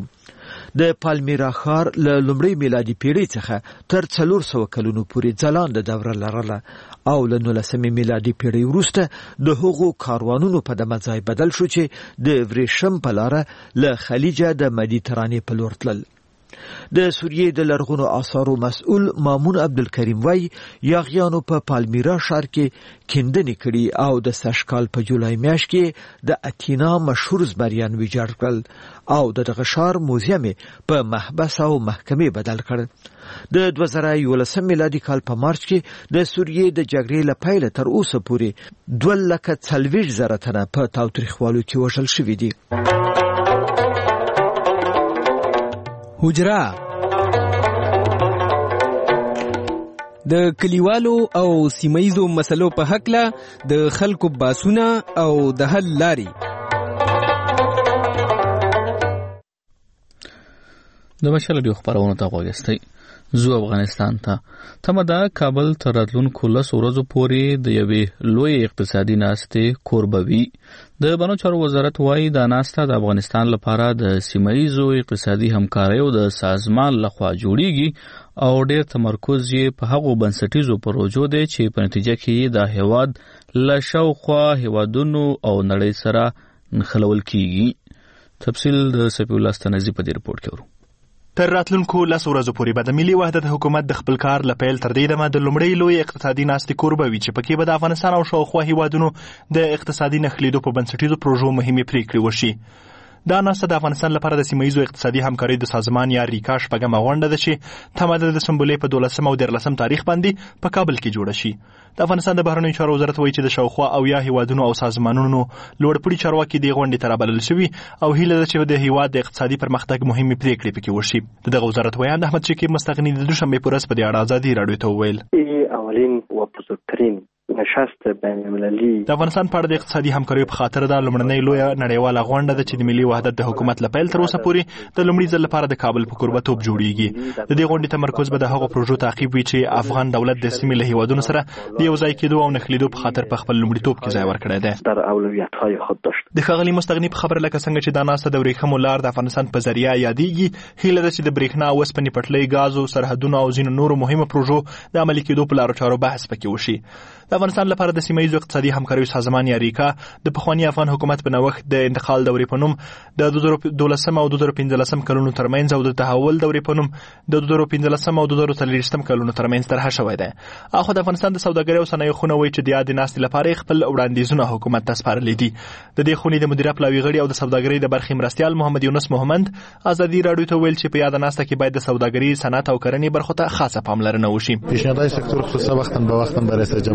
[SPEAKER 9] د پالمیرا ښار له لومړۍ میلادي پیړۍ څخه تر څلور سوه کلونو پورې ځلانده دوره لرله او له نولسمې میلادي پیړۍ وروسته د هغو کاروانونو په دمه ځای بدل شو چې د ورېښم په لاره له خلیجه د مدیترانې په لور تلل. د سوریې د لرغونو آثارو مسؤل مامون عبدالکریم وایي یاغیانو په پالمیرا ښار کې کیندنې کړي او د سږکال په جولای میاشت کې د اتینا مشهور زمریان ویجاړ کړل او د دغه ښار موزیم په محبس او محکمې بدل کړ. د دوه زره یولسم میلادي کال په مارچ کې د سوریې د جګړې له پیله تر اوسه پورې دوه لکه څلوېښت زره تنه په تاوتریخوالو کې وژل شوي دي.
[SPEAKER 10] حجره د کلیوالو او سیمایزو مسلو په هکله د خلکو باسونه او د حل لاري.
[SPEAKER 1] د مشال ډیو خبرونه ته وګورئ. زو افغانستان ته تمه ده کابل تر راتلونکو لسو ورځو پورې د یوې لوی اقتصادي ناستې کوربوي. د بانو چارو وزارت وایي دا ناسته د افغانستان لپاره د سیمایزو اقتصادي همکاریو د سازمان لخوا جوړیږي او ډېر تمرکز یې په هغو بنسټیزو پروژو دی چې په نتیجه کې د هیواد له شاوخوا هیوادونو او نړۍ سره نښلول کیږي. تفصیل د سپی الله ستنزي په دې رپورټ کې ورو.
[SPEAKER 11] تر راتلونکو لسو ورځو پورې به د ملي وحدت حکومت د خپل کار له پیل تر دې دمه د لومړۍ لوی اقتصادي ناستې کوربه وي چې پکې به د افغانستان او شاوخوا هیوادونو د اقتصادي نښلېدو په بنسټیزو پروژو مهمې پریکړې وشي. دا ناسته د افغانستان لپاره د سیمایزو اقتصادي همکارۍ د سازمان یا ریکا شپږمه غونډه ده چې تمه ده د سنبلې په دولسم او دیارلسم تاریخ باندې په کابل کې جوړه شي. د افغانستان د بهرنیو چارو وزارت وایي چې د شاوخوا اویا هیوادونو او سازمانونو لوړپوړي چارواکي دې غونډې ته رابلل شوي او هیله ده چې د هیواد د اقتصادي پرمختګ مهمې پریکړې پکې وشي. د دغه وزارت ویاند احمد شکیب مستغني د دوشنبې په ورځ په دې اړه ازادي راډیو ته وویل
[SPEAKER 14] اولین و بزرگترین نشست بین المللي
[SPEAKER 11] د افغانستان په اړه د اقتصادي همکاریو په خاطر د لومړنۍ لویه نړیواله غونډه ده چې د ملي وحدت د حکومت له پیل تر اوسه پورې د لومړي ځل لپاره د کابل په کوربهتوب جوړیږي. د دې غونډې تمرکز به د هغو پروژو تعقیب وي چې افغان دولت د سیمې له هیوادونو سره د یو ځای کېدو او نښلېدو په خاطر په خپل لومړیتوب کې ځای ورکړی دی.
[SPEAKER 14] در اولویت‌های خود داشت.
[SPEAKER 11] د ښاغلي مستغني په خبره لکه څنګه چې دا ناسته د ورېښمو لار د افغانستان په ذریعه یادېږي، هیله ده چې د برېښنا، اوسپنې پټلۍ، ګازو، سرحدونو او ځینو نورو مهمو پروژو د عملي کېدو په لارو چارو بحث پکې وشي. د افغانستان لپاره د سیمایزو اقتصادي همکاریو سازمان یا ریکا د پخواني افغان حکومت په نوښت د انتقال دورې په نوم د دوه زره دولسم او دوه زره پنځلسم کلونو ترمنځ او د تحول دورې په نوم د دوه زره پنځلسم او دوه زره څلوېښتم کلونو ترمنځ طرحه شوی دی. اخو د افغانستان د سوداګرۍ او صنایعو خونه وایي چې د یادې ناستې لپاره خپل وړاندیزونه حکومت ته سپارلي دي. د دې خونې د مدیره پلاوي غړي او د سوداګرۍ د برخې مرستیال محمد یونس محمد ازادي راډیو ته ویل چې په یاد ناسته کې باید د سوداګرۍ، صنعت او کرنې برخو ته خاصه پاملرنه وشي.
[SPEAKER 16] پیشنهادهای سکتور خصوصا وقتا به وقتا برای رئیس جمهوری تقدیم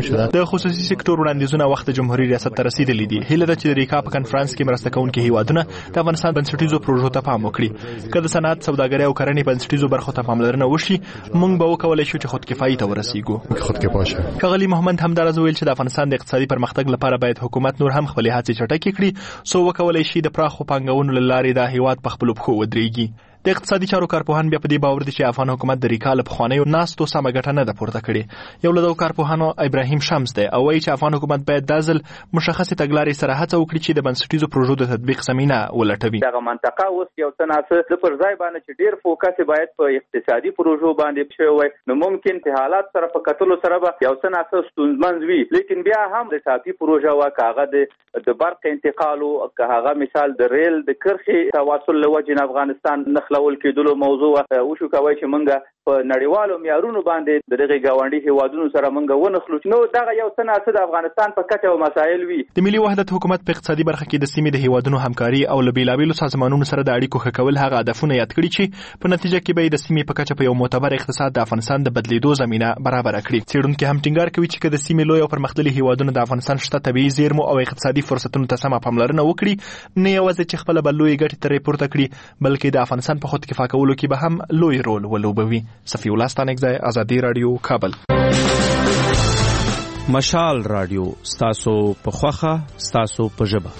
[SPEAKER 11] ختم شوه. د خصوصي سکتور وړاندیزونه وخت جمهوریت ریاست ته رسیدلي دي. هیله ده چې د ریکا په کنفرانس کې مرسته کوونکي هیوادونه د افغانستان بنسټیزو پروژو ته پام وکړي. که د صنعت، سوداګرۍ او کرنې بنسټیزو برخو ته پاملرنه وشي، موږ به وکولای شو چې خودکفایي ته ورسیږو.
[SPEAKER 5] خودکفا شو.
[SPEAKER 11] کغلی محمد همدارز ویل چې د افغانستان د اقتصادي پرمختګ لپاره باید حکومت نور هم خپلې هڅې چټکې کړي، سو وکولای شي د پراخو پانګونو له لارې د هیواد په خپلو پښو ودرېږي. د اقتصادي چارو کارپوهان بیا په دې باور دي چې افغان حکومت د ریکا له پخوانیو ناستو سمه ګټه نه ده پورته کړې. یو له دغو کارپوهانو ابراهیم شمس دی او وایي چې افغان حکومت باید دا ځل مشخصې تګلارې سره هڅه وکړي چې د بنسټیزو پروژو د تطبیق زمینه ولټوي.
[SPEAKER 7] دغه منطقه اوس یو څه ناڅه د پر ځای باندې چې ډیر فوکس باید په اقتصادي پروژو باندې شوی وای، نو ممکن چې حالات سره په کتلو سره به یو څه ناڅه ستونزمن وي، لیکن بیا هم د ټاپي پروژه وا کاغه د برق انتقالو کاغه مثال د ریل د کرخي تواصل لوجه افغانستان نخلول کېدلو موضوع وشو کوي چې مونږه په نړیوالو معیارونو باندې دغه گاونډي هیوادونو سره مونږ ونخلو. نو دا یو څه ناڅه د افغانستان په کچه او مسایل وي.
[SPEAKER 11] د ملي وحدت حکومت په اقتصادي برخه کې د سیمې د هیوادونو همکاري او له بیلابیلو سازمانونو سره د اړیکو ښه کول هغه هدفونه یاد کړي چې په نتیجه کې به د سیمې په کچه په یو معتبر اقتصاد د افغانستان د بدلیدو زمینه برابر کړي. څېړونکي هم ټینګار کوي چې د سیمې لوی او پرمختللي هیوادونو د افغانستان شته طبیعي زیرمو او اقتصادي فرصتونو ته سمه پاملرنه وکړي، نه یوازې چې خپل بلوي ګټې ترې پورته کړي، بلکې د افغانستان په خودکفا کولو کې به هم لوی رول ولوبوي. صفي الله ستانکزی، آزادي رادیو، کابل.
[SPEAKER 16] مشال رادیو ستاسو په خوخه، ستاسو په ژبه.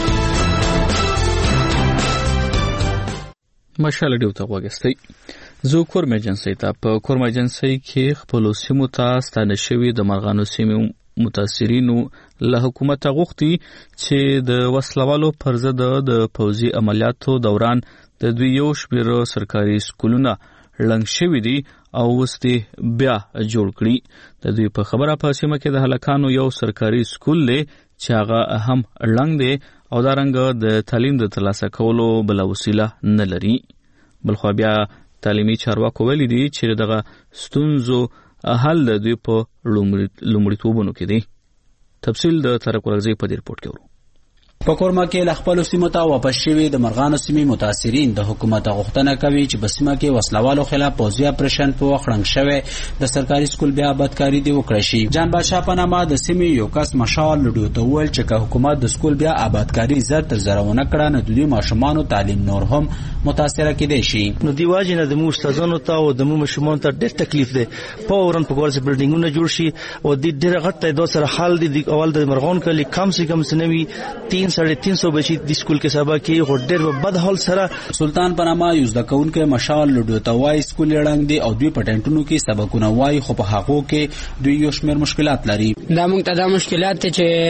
[SPEAKER 1] مشال رادیو ته وګورئ. زه کورم ایجنسی ته په کورم ایجنسی کې خپل سیمو ته ستانه شوی د مرغانو سیمو متاثرینو له حکومت غوښتي چې د وسلوالو پر ضد د پوځي عملیاتو دوران د دوی یو شمېر سرکاري سکولونه لنګ شوي دي او وستي بیا جوړ کړي. د دوی په خبره په سیمه کې د هلکانو یو سرکاري سکول دی چې هغه هم لنګ دی او دا رنګ د تعلیم د ترلاسه کولو بل وسیله نه لري. بلخو بیا تعلیمي چارواکو ویلي دي چې دغه ستونزو حل د دوی په لومړیتوبونو کې دی. تفصیل د طارق ورغزی په دې رپورټ کې ورو.
[SPEAKER 17] په کورما کې لخپل سیمو ته واپس شوي د مرغانو سیمې متاثرین د حکومت غوښتنه کوي چې په سیمه کې وسلوالو خلاف پوځي اپریشن په وخت رنګ شوی د سرکاري سکول بیا آبادکاري دی وکړي شي. جان بادشاه په نامه د سیمې یو کس مشال لډو ته ویل چې که حکومت د سکول بیا آبادکاري زر تر زرونه کړه نو د دوی ماشومان تعلیم نور هم متاثر کېدای شي.
[SPEAKER 18] نو دی واجب نه د مو استادانو ته او د مو ماشومان ته ډېر تکلیف دی. پاورن په ګورځ بلډینګونه جوړ شي او د ډېر غټ تعداد سره حال دی اول د مرغان کلی کم سي کم سنوي تین ساڑھے تین سو بچی د سکول کې سبا کې هو ډېر بد حال سره.
[SPEAKER 17] سلطان پنامه یو ځکهونکو مشال لډو ته وای سکول لړنګ دی او دوی پټنټونو کې سبقونه وای خو په هغه کې دوی یو شمېر مشکلات لري.
[SPEAKER 20] دا موږ ته دا مشکلات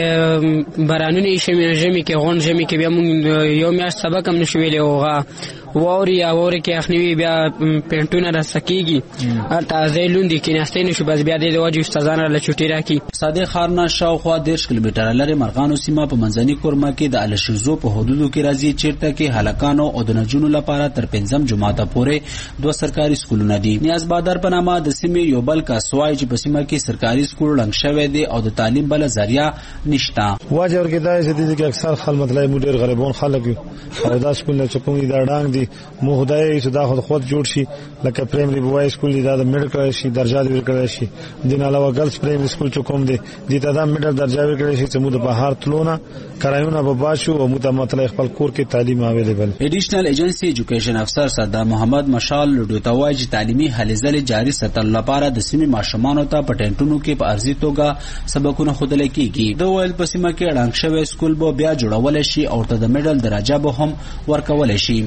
[SPEAKER 20] چې بارانونه یې شمې ژمي کې غون ژمي کې بیا موږ یو میاشت سبق هم نشو ویلې اوغه ووري یا ووري کې اخنوي بیا پینټونه را سکیږي البته ځای لوندې کې نهسته نشو بس بیا د واجب استادان له چټي راکې.
[SPEAKER 17] صادق خارنا شاوخوا دیرش کیلومتره لري مرغانو سیمه په منځني کورما کې د الشزو په حدودو کې راځي چیرته کې هلکانو او د نجونو لپاره تر پنځم جماعته پورې دوه سرکاري سکولونه دي. نیاز بادر په نامه د سیمې یو بل کسوای چې په سیمه کې سرکاري سکول لنګ شوی دی او د تعلیم بل ذریعہ نشته.
[SPEAKER 21] واجب ورګه دا چې د اکثر خلک مطلب مو ډیر غریبون خلک او دا سکول نه چکوم دا ډنګ دي مو خدای چې دا خود خود جوړ شي لکه پرایمري بوای سکول دی دا د میډیکل شي درجه دی ورکړی شي دین علاوه ګرلز پرایمري سکول چکوم دی د تا دا میډل درجه ورکړی شي چې مو د بهر تلونه کرایونه به باشو او مو ته مطلب خپل کور کې تعلیم اویلیبل.
[SPEAKER 17] ایډیشنل ایجنسی ایجوکیشن افسر سردار محمد مشال لډو ته وایي چې تعلیمي هلې ځلې جاري ساتل لپاره د سیمې ماشومانو ته پټنټونو کې په ارزي توګه سبقونه خودل کېږي. د ویل په سیمه کې اړنګ شوی سکول به بیا جوړول شي او ته د میډل درجه به هم ورکول شي.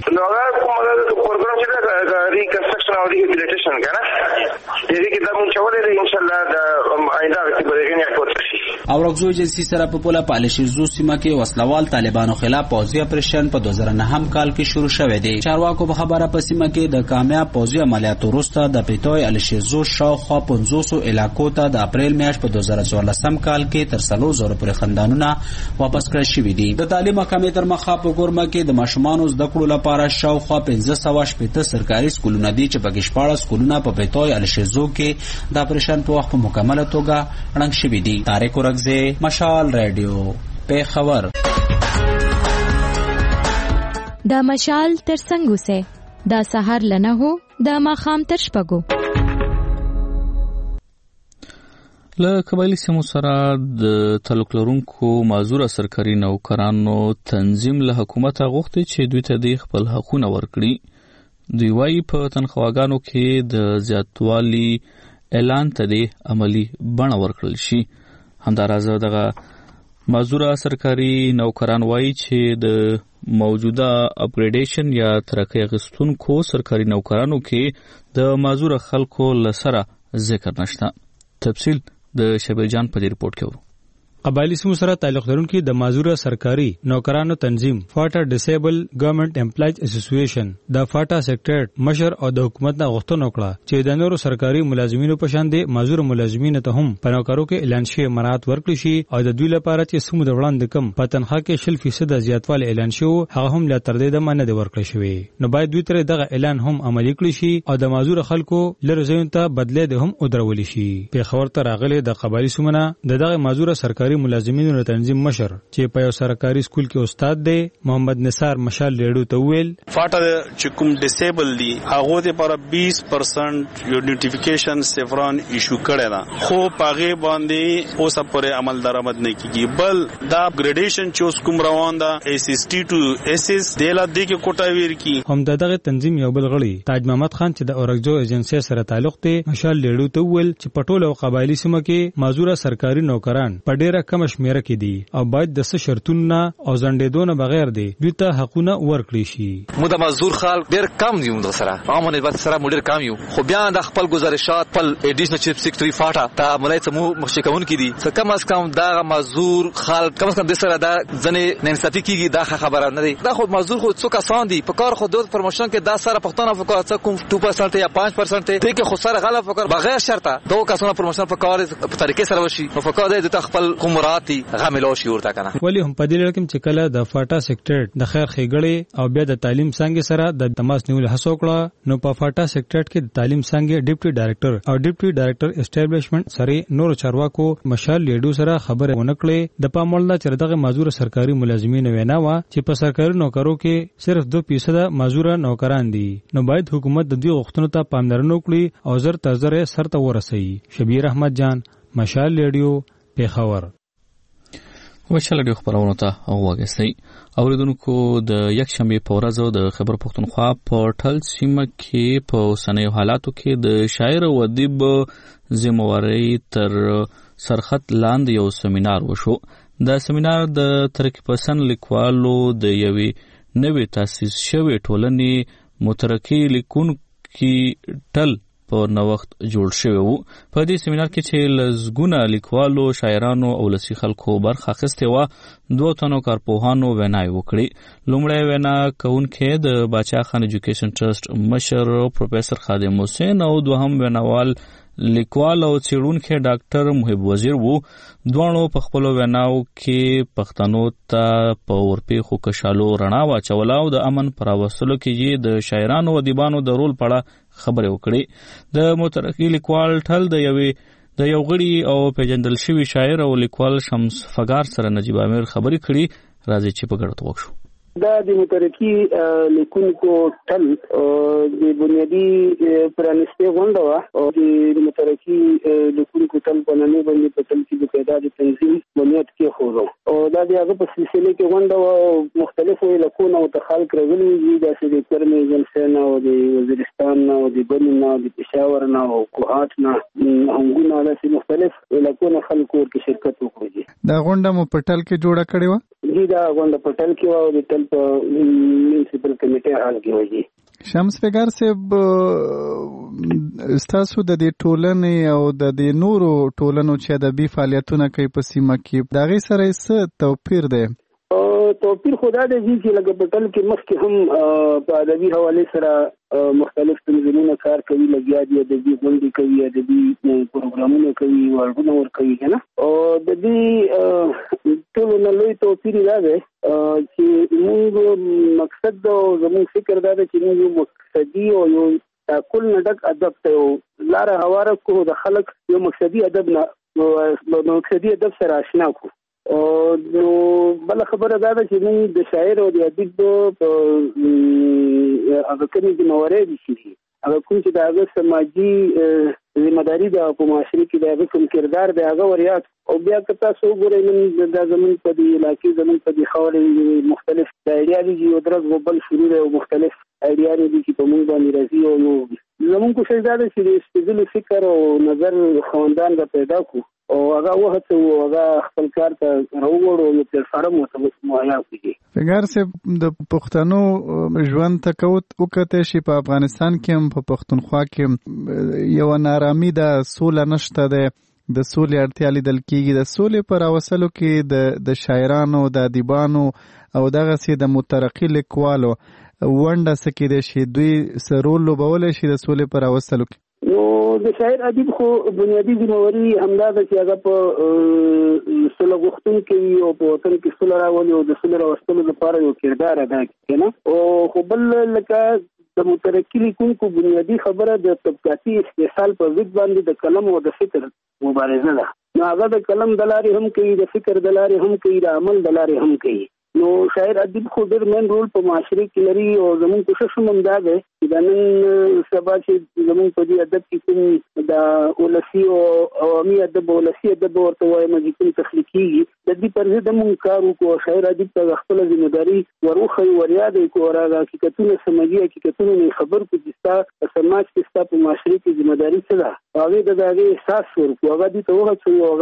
[SPEAKER 27] ریکنسټرکشن او ریهابیلیټیشن کنه دې کې دا مونږ چولې ان شاء الله د آینده کې به غنیا کوي.
[SPEAKER 17] او رغزو ایجنسی سره په پوله پالیشیزو سیمه کې وسلوال طالبانو خلاف پوځي اپریشن په دوه زره نه کال کې شروع شوه دی. چارواکو په خبره په سیمه کې د کامیاب پوځي عملیاتو وروسته د پیټوي الشیزو شاوخوا پنځوس علاقو ته د اپریل میاشت په دوه زره څوارلس کال کې تر څلور زره پورې خندانونه واپس کړل شوي دي. د تعلیم محکمې تر مخه په ګورما کې د ماشومانو زده کړو لپاره شاوخوا پنځه سوه شپېته سرکاري سکولونه دي چې په شپاړس سکولونه په پیټوي الشیزو کې د اپریشن په وخت په مکمله توګه اړنګ شوي دي. طارق ورغزی، مشال رادیو، پیښور.
[SPEAKER 12] دا مشال تر څنګه وسه دا سحر لنه هو دا ماخام تر شپګو
[SPEAKER 1] له قبایلی سیمو سره د تعلق لرونکو معذوره سرکاري نوکرانو تنظیم له حکومت غوښتي چې دوی ته د خپل حقونه ورکړي. دوی وايي په تنخواګانو کې د زیاتوالي اعلان ته د عملی بڼه ورکړل شي. همدارازه دغه معذوره سرکاري نوکران وايي چې د موجوده اپګریډیشن یا ترقی اخیستونکو سرکاري نوکرانو کې د معذوره خلکو لسره ذکر نشته. تفصیل د شبیر جان په دې ریپورت کې ورو.
[SPEAKER 6] قبایلی سیمو سره تعلق لرونکي د معذوره سرکاري نوکرانو تنظیم فاټا ډیسیبل ګورنمنت امپلایز اسوسییشن د فاټا سیکټریټ مشر او د حکومت نه غوښتنه وکړه چې د نورو سرکاري ملازمینو په شان دي معذور ملازمینو ته هم په نوکرو کې اعلان شوی مراعات ورکړي شي او د دوی لپاره چې سمو د وړاندې کم په تنخواه کې شل فیصد زیاتوالی اعلان شوی هغه هم لا تر دې د مننه ورکړي شوی. نو باید دوی تر دغه اعلان هم عملي کړی شي او د معذور خلکو لره ځین ته بدله ده هم ودرول شي. په خبر ته راغلي د قبایلی سیمونه د دغه معذور سرکاري ملازمینو تنظیم مشر چې په یو سرکاري سکول کې استاد دی محمد نثار مشال ریډو ته ویل
[SPEAKER 15] فاټا چې کوم ډیسیبل دی هغه لپاره بیس پرسنټ یو نوټیفیکیشن سفران ایشو کړی دا خو پاغه باندې اوس پورې عمل درآمد نه کیږي بل دا اپګریډیشن چې اوس کوم روان دا ایس ایس ټي ټو ایس ایس دیلا دی کې کوټا ویر کی
[SPEAKER 6] هم دغه تنظیم یو بل غړي تاج محمد خان چې د اورګجو ایجنسی سره تعلق دی مشال ریډو ته ویل چې پټول او قبایلی سیمه کې معذوره سرکاري نوکران په ډیره کم شمیره کې دي او باید د څه شرطونه او ځنډېدونه بغیر دي دوی ته حقونه ورکړي شي.
[SPEAKER 19] مو د معذور خلک ډېر کم دي موږ سره عامه نسبت سره موږ ډېر کم یو خو بیا د خپل گزارشات خپل ایډیشنل چیف سیکریټری فاټا ته ملای ته مو مخکې کوون کې دي څه کم از کم دا معذور خلک کم از کم د سره دا ځنې ننصافي کیږي دا خبره نه دی. دا خو معذور خو څو کسان دي په کار خو د پروموشن کې دا سره پښتون فکر څه کوم دو پرسنټ یا پنځه پرسنټ دی کې خو سره غلط فکر بغیر شرطه دوه کسانو پروموشن په کار په طریقې سره وشي نو فکر دی د خپل کومراتي غاملو شي ورته کنه.
[SPEAKER 6] ولی هم په دې لړ کې چې کله د فاټا سیکټریټ د خیر خېګړې او بیا د تعلیم څنګه سره د تماس نیول هڅه وکړه نو په فاټا سیکټریټ کې د تعلیم څنګه ډیپټي ډایریکټر او ډیپټي ډایریکټر اسټابلیشمنت سره نور چارواکو مشال لیډو سره خبره ونکړې د پاموړ چې دغه معذور سرکاري ملازمین وینا وا چې په سرکاري نوکرو کې صرف دو فیصد معذور نوکران دي نو باید حکومت د دې غوښتنو ته پاملرنه وکړي او زر تر زر سرته ورسوي. شبیر احمد جان مشال لیډیو پیښور.
[SPEAKER 1] وشل ډیو خبرونه ته اوغاګسي اوریدونکو د یک شنبه په ورځ د خبر پښتونخوا په ټل سیمه کې په اوسنیو حالاتو کې د شاعر او ادیب ذمہواری تر سرخط لاندې یو سیمینار وشو. دا سیمینار د ترقی پسند لیکوالو د یوې نوې تاسیس شوې ټولنې مترقی لیکونکي ټل په نوښت جوړ شوی وو. په دې سیمینار کې چې لزګونه لیکوالو شاعرانو او لسی خلکو برخه اخیستې وه دوه تنو کارپوهانو ویناوې وکړې. لومړی وینا کوونکی د باچا خان ایجوکیشن ټرست مشر پروفیسر خادم حسین او دوهم ویناوال لیکوال او څېړونکی ډاکټر محب وزیر وو. دواړو په خپلو ویناو کې پښتنو ته په ورپېښو کشالو رڼا واچوله او د امن په راوستلو کې یې د شاعرانو او ادیبانو د رول په اړه خبرې وکړې. د مترقي لیکوال ټل د یوې د یو غړي او پیژندل شوي شاعر او لیکوال شمس فګار سره نجیب امیر خبرې کړي. راځي چې په ګډه وکړو.
[SPEAKER 22] دا د مترقي لیکونکو ټل د بنیادي پرانیستي غونډه وه او د مترقي لیکونکو ټل په نامه باندې په ټل کې د پیدا د تنظیم بنیاد کېښود او دا د هغه په سلسله کې غونډه وه او مختلفو علاقو نه ورته خلک راغلي دي داسې د کرم ایجنسۍ نه او د وزیرستان نه او د بنو نه د پېښور نه او کوهاټ نه هنګونه داسې مختلف علاقو نه خلکو ورکې شرکت وکړي.
[SPEAKER 13] دا غونډه مو په ټل کې جوړه کړې وه؟
[SPEAKER 22] جی دا غونډه په ټل کې وه او د ټل په میونسپل کمیټې حال کې وه. جی
[SPEAKER 13] شمس فګار صاحب ستاسو د دې ټولنې او د دې نورو ټولنو چې ادبي فعالیتونه کوي په سیمه کې د هغې سره څه توپیر دی؟
[SPEAKER 22] توپیر خدا دی چې لکه په ټل کې مخکې هم په ادبي حوالې سره مختلف تنظیمونه کار کوي لګیا دي ادبي غونډې کوي ادبي پروګرامونه کوي واردونه ورکوي که نه او د دې ټولو نه لوی توپیر دا دی چې موږ مقصد او زموږ فکر دا دی چې موږ مقصدي او یو کل نه ډک ادب ته یو لاره هواره کړو د خلک یو مقصدي ادب نه مقصدي ادب سره اشنا کړو. نو بل خبره دا ده چې موږ د شاعر او د ادیب په هغه کومې ذمہوارۍ دي چې هغه کوم چې د هغه سماجي ذمہداري ده په معاشري کې د کوم کردار دی هغه وریاد او بیا که تاسو وګورئ نن د زمون په دې علاقې زمون په دې خاورې مختلف دایرې دي او درز غوبل شروع او مختلف ایډیاګانې دي چې په موږ باندې راځي او یو زمون کوشش دا ده چې د استدلال فکر او نظر خواندان به پیدا کو او هغه وخت او هغه خپل کار ته راوړو یو پلیټفارم وته مهیا کړي.
[SPEAKER 13] فګر سه د پښتنو ژوند ته کوت وکته شي په افغانستان کې هم په پښتونخوا کې یو نارامي ده، سوله نشته ده، د سولې اړتیا لیدل کېږي. د سولې پر اوسلو کې د د شاعرانو د ادیبانو او دغه سي د مترقي لیکوالو ونډه سکه د شي دوی سرول لوبول شي د سولې پر اوسلو کې.
[SPEAKER 22] نو د شاعر ادیب خو بنیادی ذمہواری همدا ده چې هغه په سولې غوښتنې کوي او په وطن کې سولې راولي او د سولې راوستلو لپاره یو کردار ادا کوي نه. او خو بل لکه د مترقي لیکونکو بنیادی خبره د طبقاتي استحصال په ضد باندې د کلم او د فکر مبارزه ده. نو هغه د کلم د لارې هم کوي، د فکر د لارې هم کوي، د عمل د لارې هم کوي. نو شاعر ادیب خو ډېر مین رول په معاشري کې لري او زموږ کوشش هم دا دی چې د نن سبا چې زموږ په دې ادب کې کوم د ولسي او عوامي ادب ولسي ادب ورته وایم چې کوم تخلیقي د دې پر ضد موږ کار وکړو. شاعر ادیب ته خپل ذمہداري وروخی وریاد کو راغی حقیقتونه سمجي حقیقتونه خبر کو چې ستا په سماج کې ستا په معاشري کې ذمہداري څه ده هغه د دغه احساس ورکو. هغه دې ته وغه چې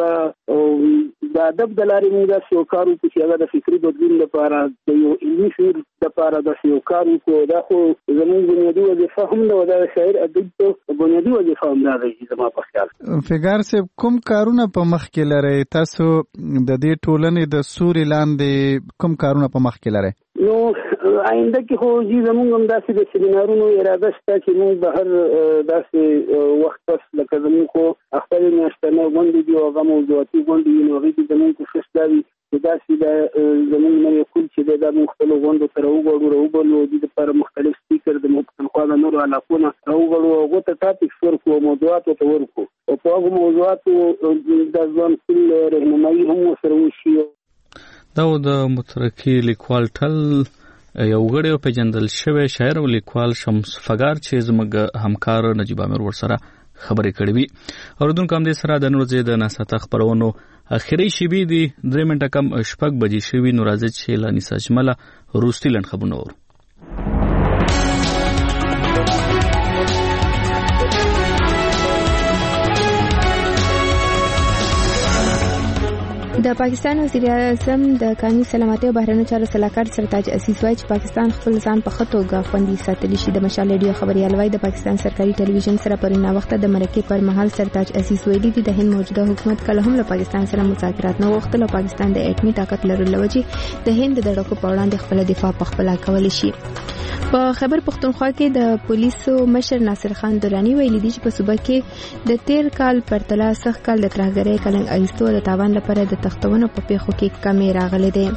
[SPEAKER 22] هغه د ادب د لارې موږ دا یو کار وکړو چې هغه د فکري بدلون لپاره د یو علمي شعور لپاره د یو کار وکړو. دا خو زموږ بنیادي وظیفه هم ده او دا شاعر ادیب ته بنیادي وظیفه هم ده چې زما په خیال.
[SPEAKER 13] فګر صاحب کوم کارونه په مخ کې لري تاسو د دې ټولنې د سوري لاندې کوم کارونه په مخ کې لري؟
[SPEAKER 22] نو آینده کې خو چې زموږ هم داسې د سیمینارونو اراده شته چې موږ به هر داسې وخت پس لکه زموږ خو خپل میاشتنۍ غونډې دي او هغه موضوعاتي غونډې دي نو هغې کې زموږ کوشش دا وي چې داسې د زموږ نوی کول چې دی دا موږ خپلو غونډو ته راوغواړو راوبلو د دې لپاره مختلف سپیکر د پښتونخوا د نورو علاقو نه راوغواړو او هغو ته ټاپکس ورکړو او موضوعاتو ته ورکړو او په هغو موضوعاتو د ځوان کل رهنمایي هم ورسره وشي.
[SPEAKER 1] دا د مترقي لیکوال ټل یو غړی او پیژندل شوی شاعر او لیکوال شمس فګار چې زموږ همکار نجیب امیر ورسره خبرې کړې وي. اوردونکو هم دې سره د نور زی د ناساته خبرونو اخیری شیبې دي درې منټه کم شپږ بجې شوي نو راځي چې لا نسا اجمله روستي لنډ خبرونه ورو.
[SPEAKER 2] د پاکستان وزیر اعظم د قانون سلامتۍ او بهرنیو چارو سلاکار سرتاج عزیز وایي چې پاکستان خپل ځان په ښه توګه خوندي ساتلی شي. د مشال ریډیو خبريال وایي د پاکستان سرکاري ټلویزیون سره پرون وخت د مرکې پر مهال سرتاج عزیز ویلي دي د هند موجوده حکومت کله هم له پاکستان سره مذاکرات نه غوښتل او پاکستان د اټومي طاقت لرلو وجې د هند د ډړکو په وړاندې خپل دفاع په خپل کولی شي. په خیبر پختونخوا کې د پولیسو مشر ناصر خان درانی ویلي دي چې په صوبه کې د تیر کال پرتله سخت کال د ترهګرۍ کلنګ ایستو د تاوان لپاره د تختونو په پیښو کې کمی راغلي دي.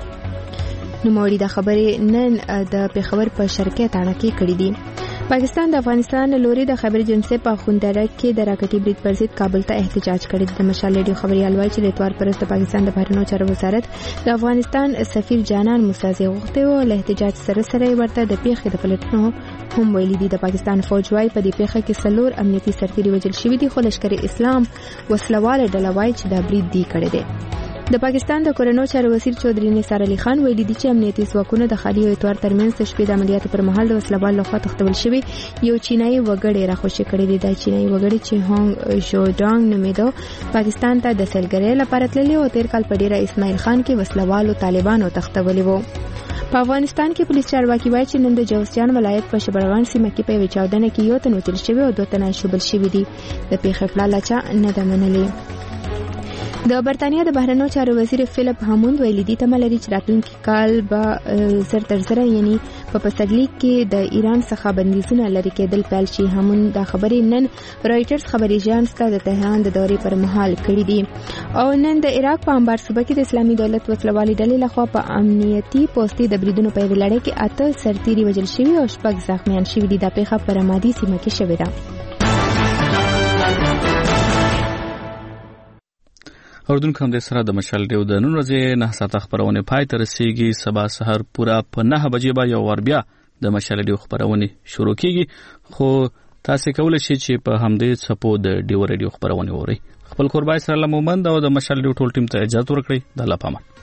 [SPEAKER 2] نو موري د خبرې نن د پیښور په شرکت اړه کې کړې دي. پاکستان د افغانستان لوري د خبر جنسي په خوندره کې د راکټي برید پر ضد کابل ته احتجاج کړی. د مشال ریډیو خبريال وایي چې د اتوار پرست پاکستان د بهرنیو چارو وزارت د افغانستان سفیر جانان موسازي غوښتي او له احتجاج سره سره ورته د پیښې د پلټنو هم ویلي دي. د پاکستان فوج وايي په دې پیښه کې څلور امنیتي سرتیري وژل شوي دي خو لشکر اسلام وسلواله ډله وايي چې دا برید دی کړی دی. د پاکستان د کورنیو چارو وزیر چودري نثار علي خان ویلي دي چې امنیتي ځواکونه د خالي او اتوار ترمنځ د شپې د عملیاتو پر مهال د وسلوال لخوا تختول شوی یو چینایي وګړی راخوشي کړی دی. دا چینایي وګړی چې هونګ شوډانګ نومیدو پاکستان ته د سیلګرۍ لپاره تللی او تیر کال په ډیره اسماعیل خان کې وسلوالو طالبانو تختولي وو. په افغانستان کې پولیس چارواکي وایي چې نن د جوزجان ولایت په شبرغان سیمه کې په یوه چاودنه کې یو تن وژل شوی او دوه تنه شوبل شوي دي. د پیښې پړاله چا نه ده منلې. د برتانیا د بهرنیو چارو وزیر فلیپ هاموند ویلي دي تمه لري چې راتلونکي کال به زر تر زره یعنی په پسرلي کې د ایران څخه بندیزونه لرې کېدل پیل شي. هاموند دا خبرې نن رایټرز خبري اژانس ته د تهران د دورې پر مهال کړې دي. او نن د عراق په انبار صوبه کې د اسلامي دولت وسلوالي ډلې لخوا په امنیتي پوستي د بریدونو په یوه لړۍ کې اته سرتیري وژل شوي او شپږ زخمیان شوي دي. دا پیښه په رمادي سیمه کې شوې ده.
[SPEAKER 1] اوردونکو هم د سره د مشال ډیو د نن ورځې نه ساعت خبرونه پای ته رسیږي. سبا سحر پورا په نه بجې به یو ور بیا د مشال ډیو خبرونه شروع کیږي خو تاسو کولای شئ چې په همدې څپو د ډیو ریډیو خبرونه اورئ. خپل قربای سره مومند او د مشال ډیو ټول ټیم ته اجازه ورکړئ. د الله پامان.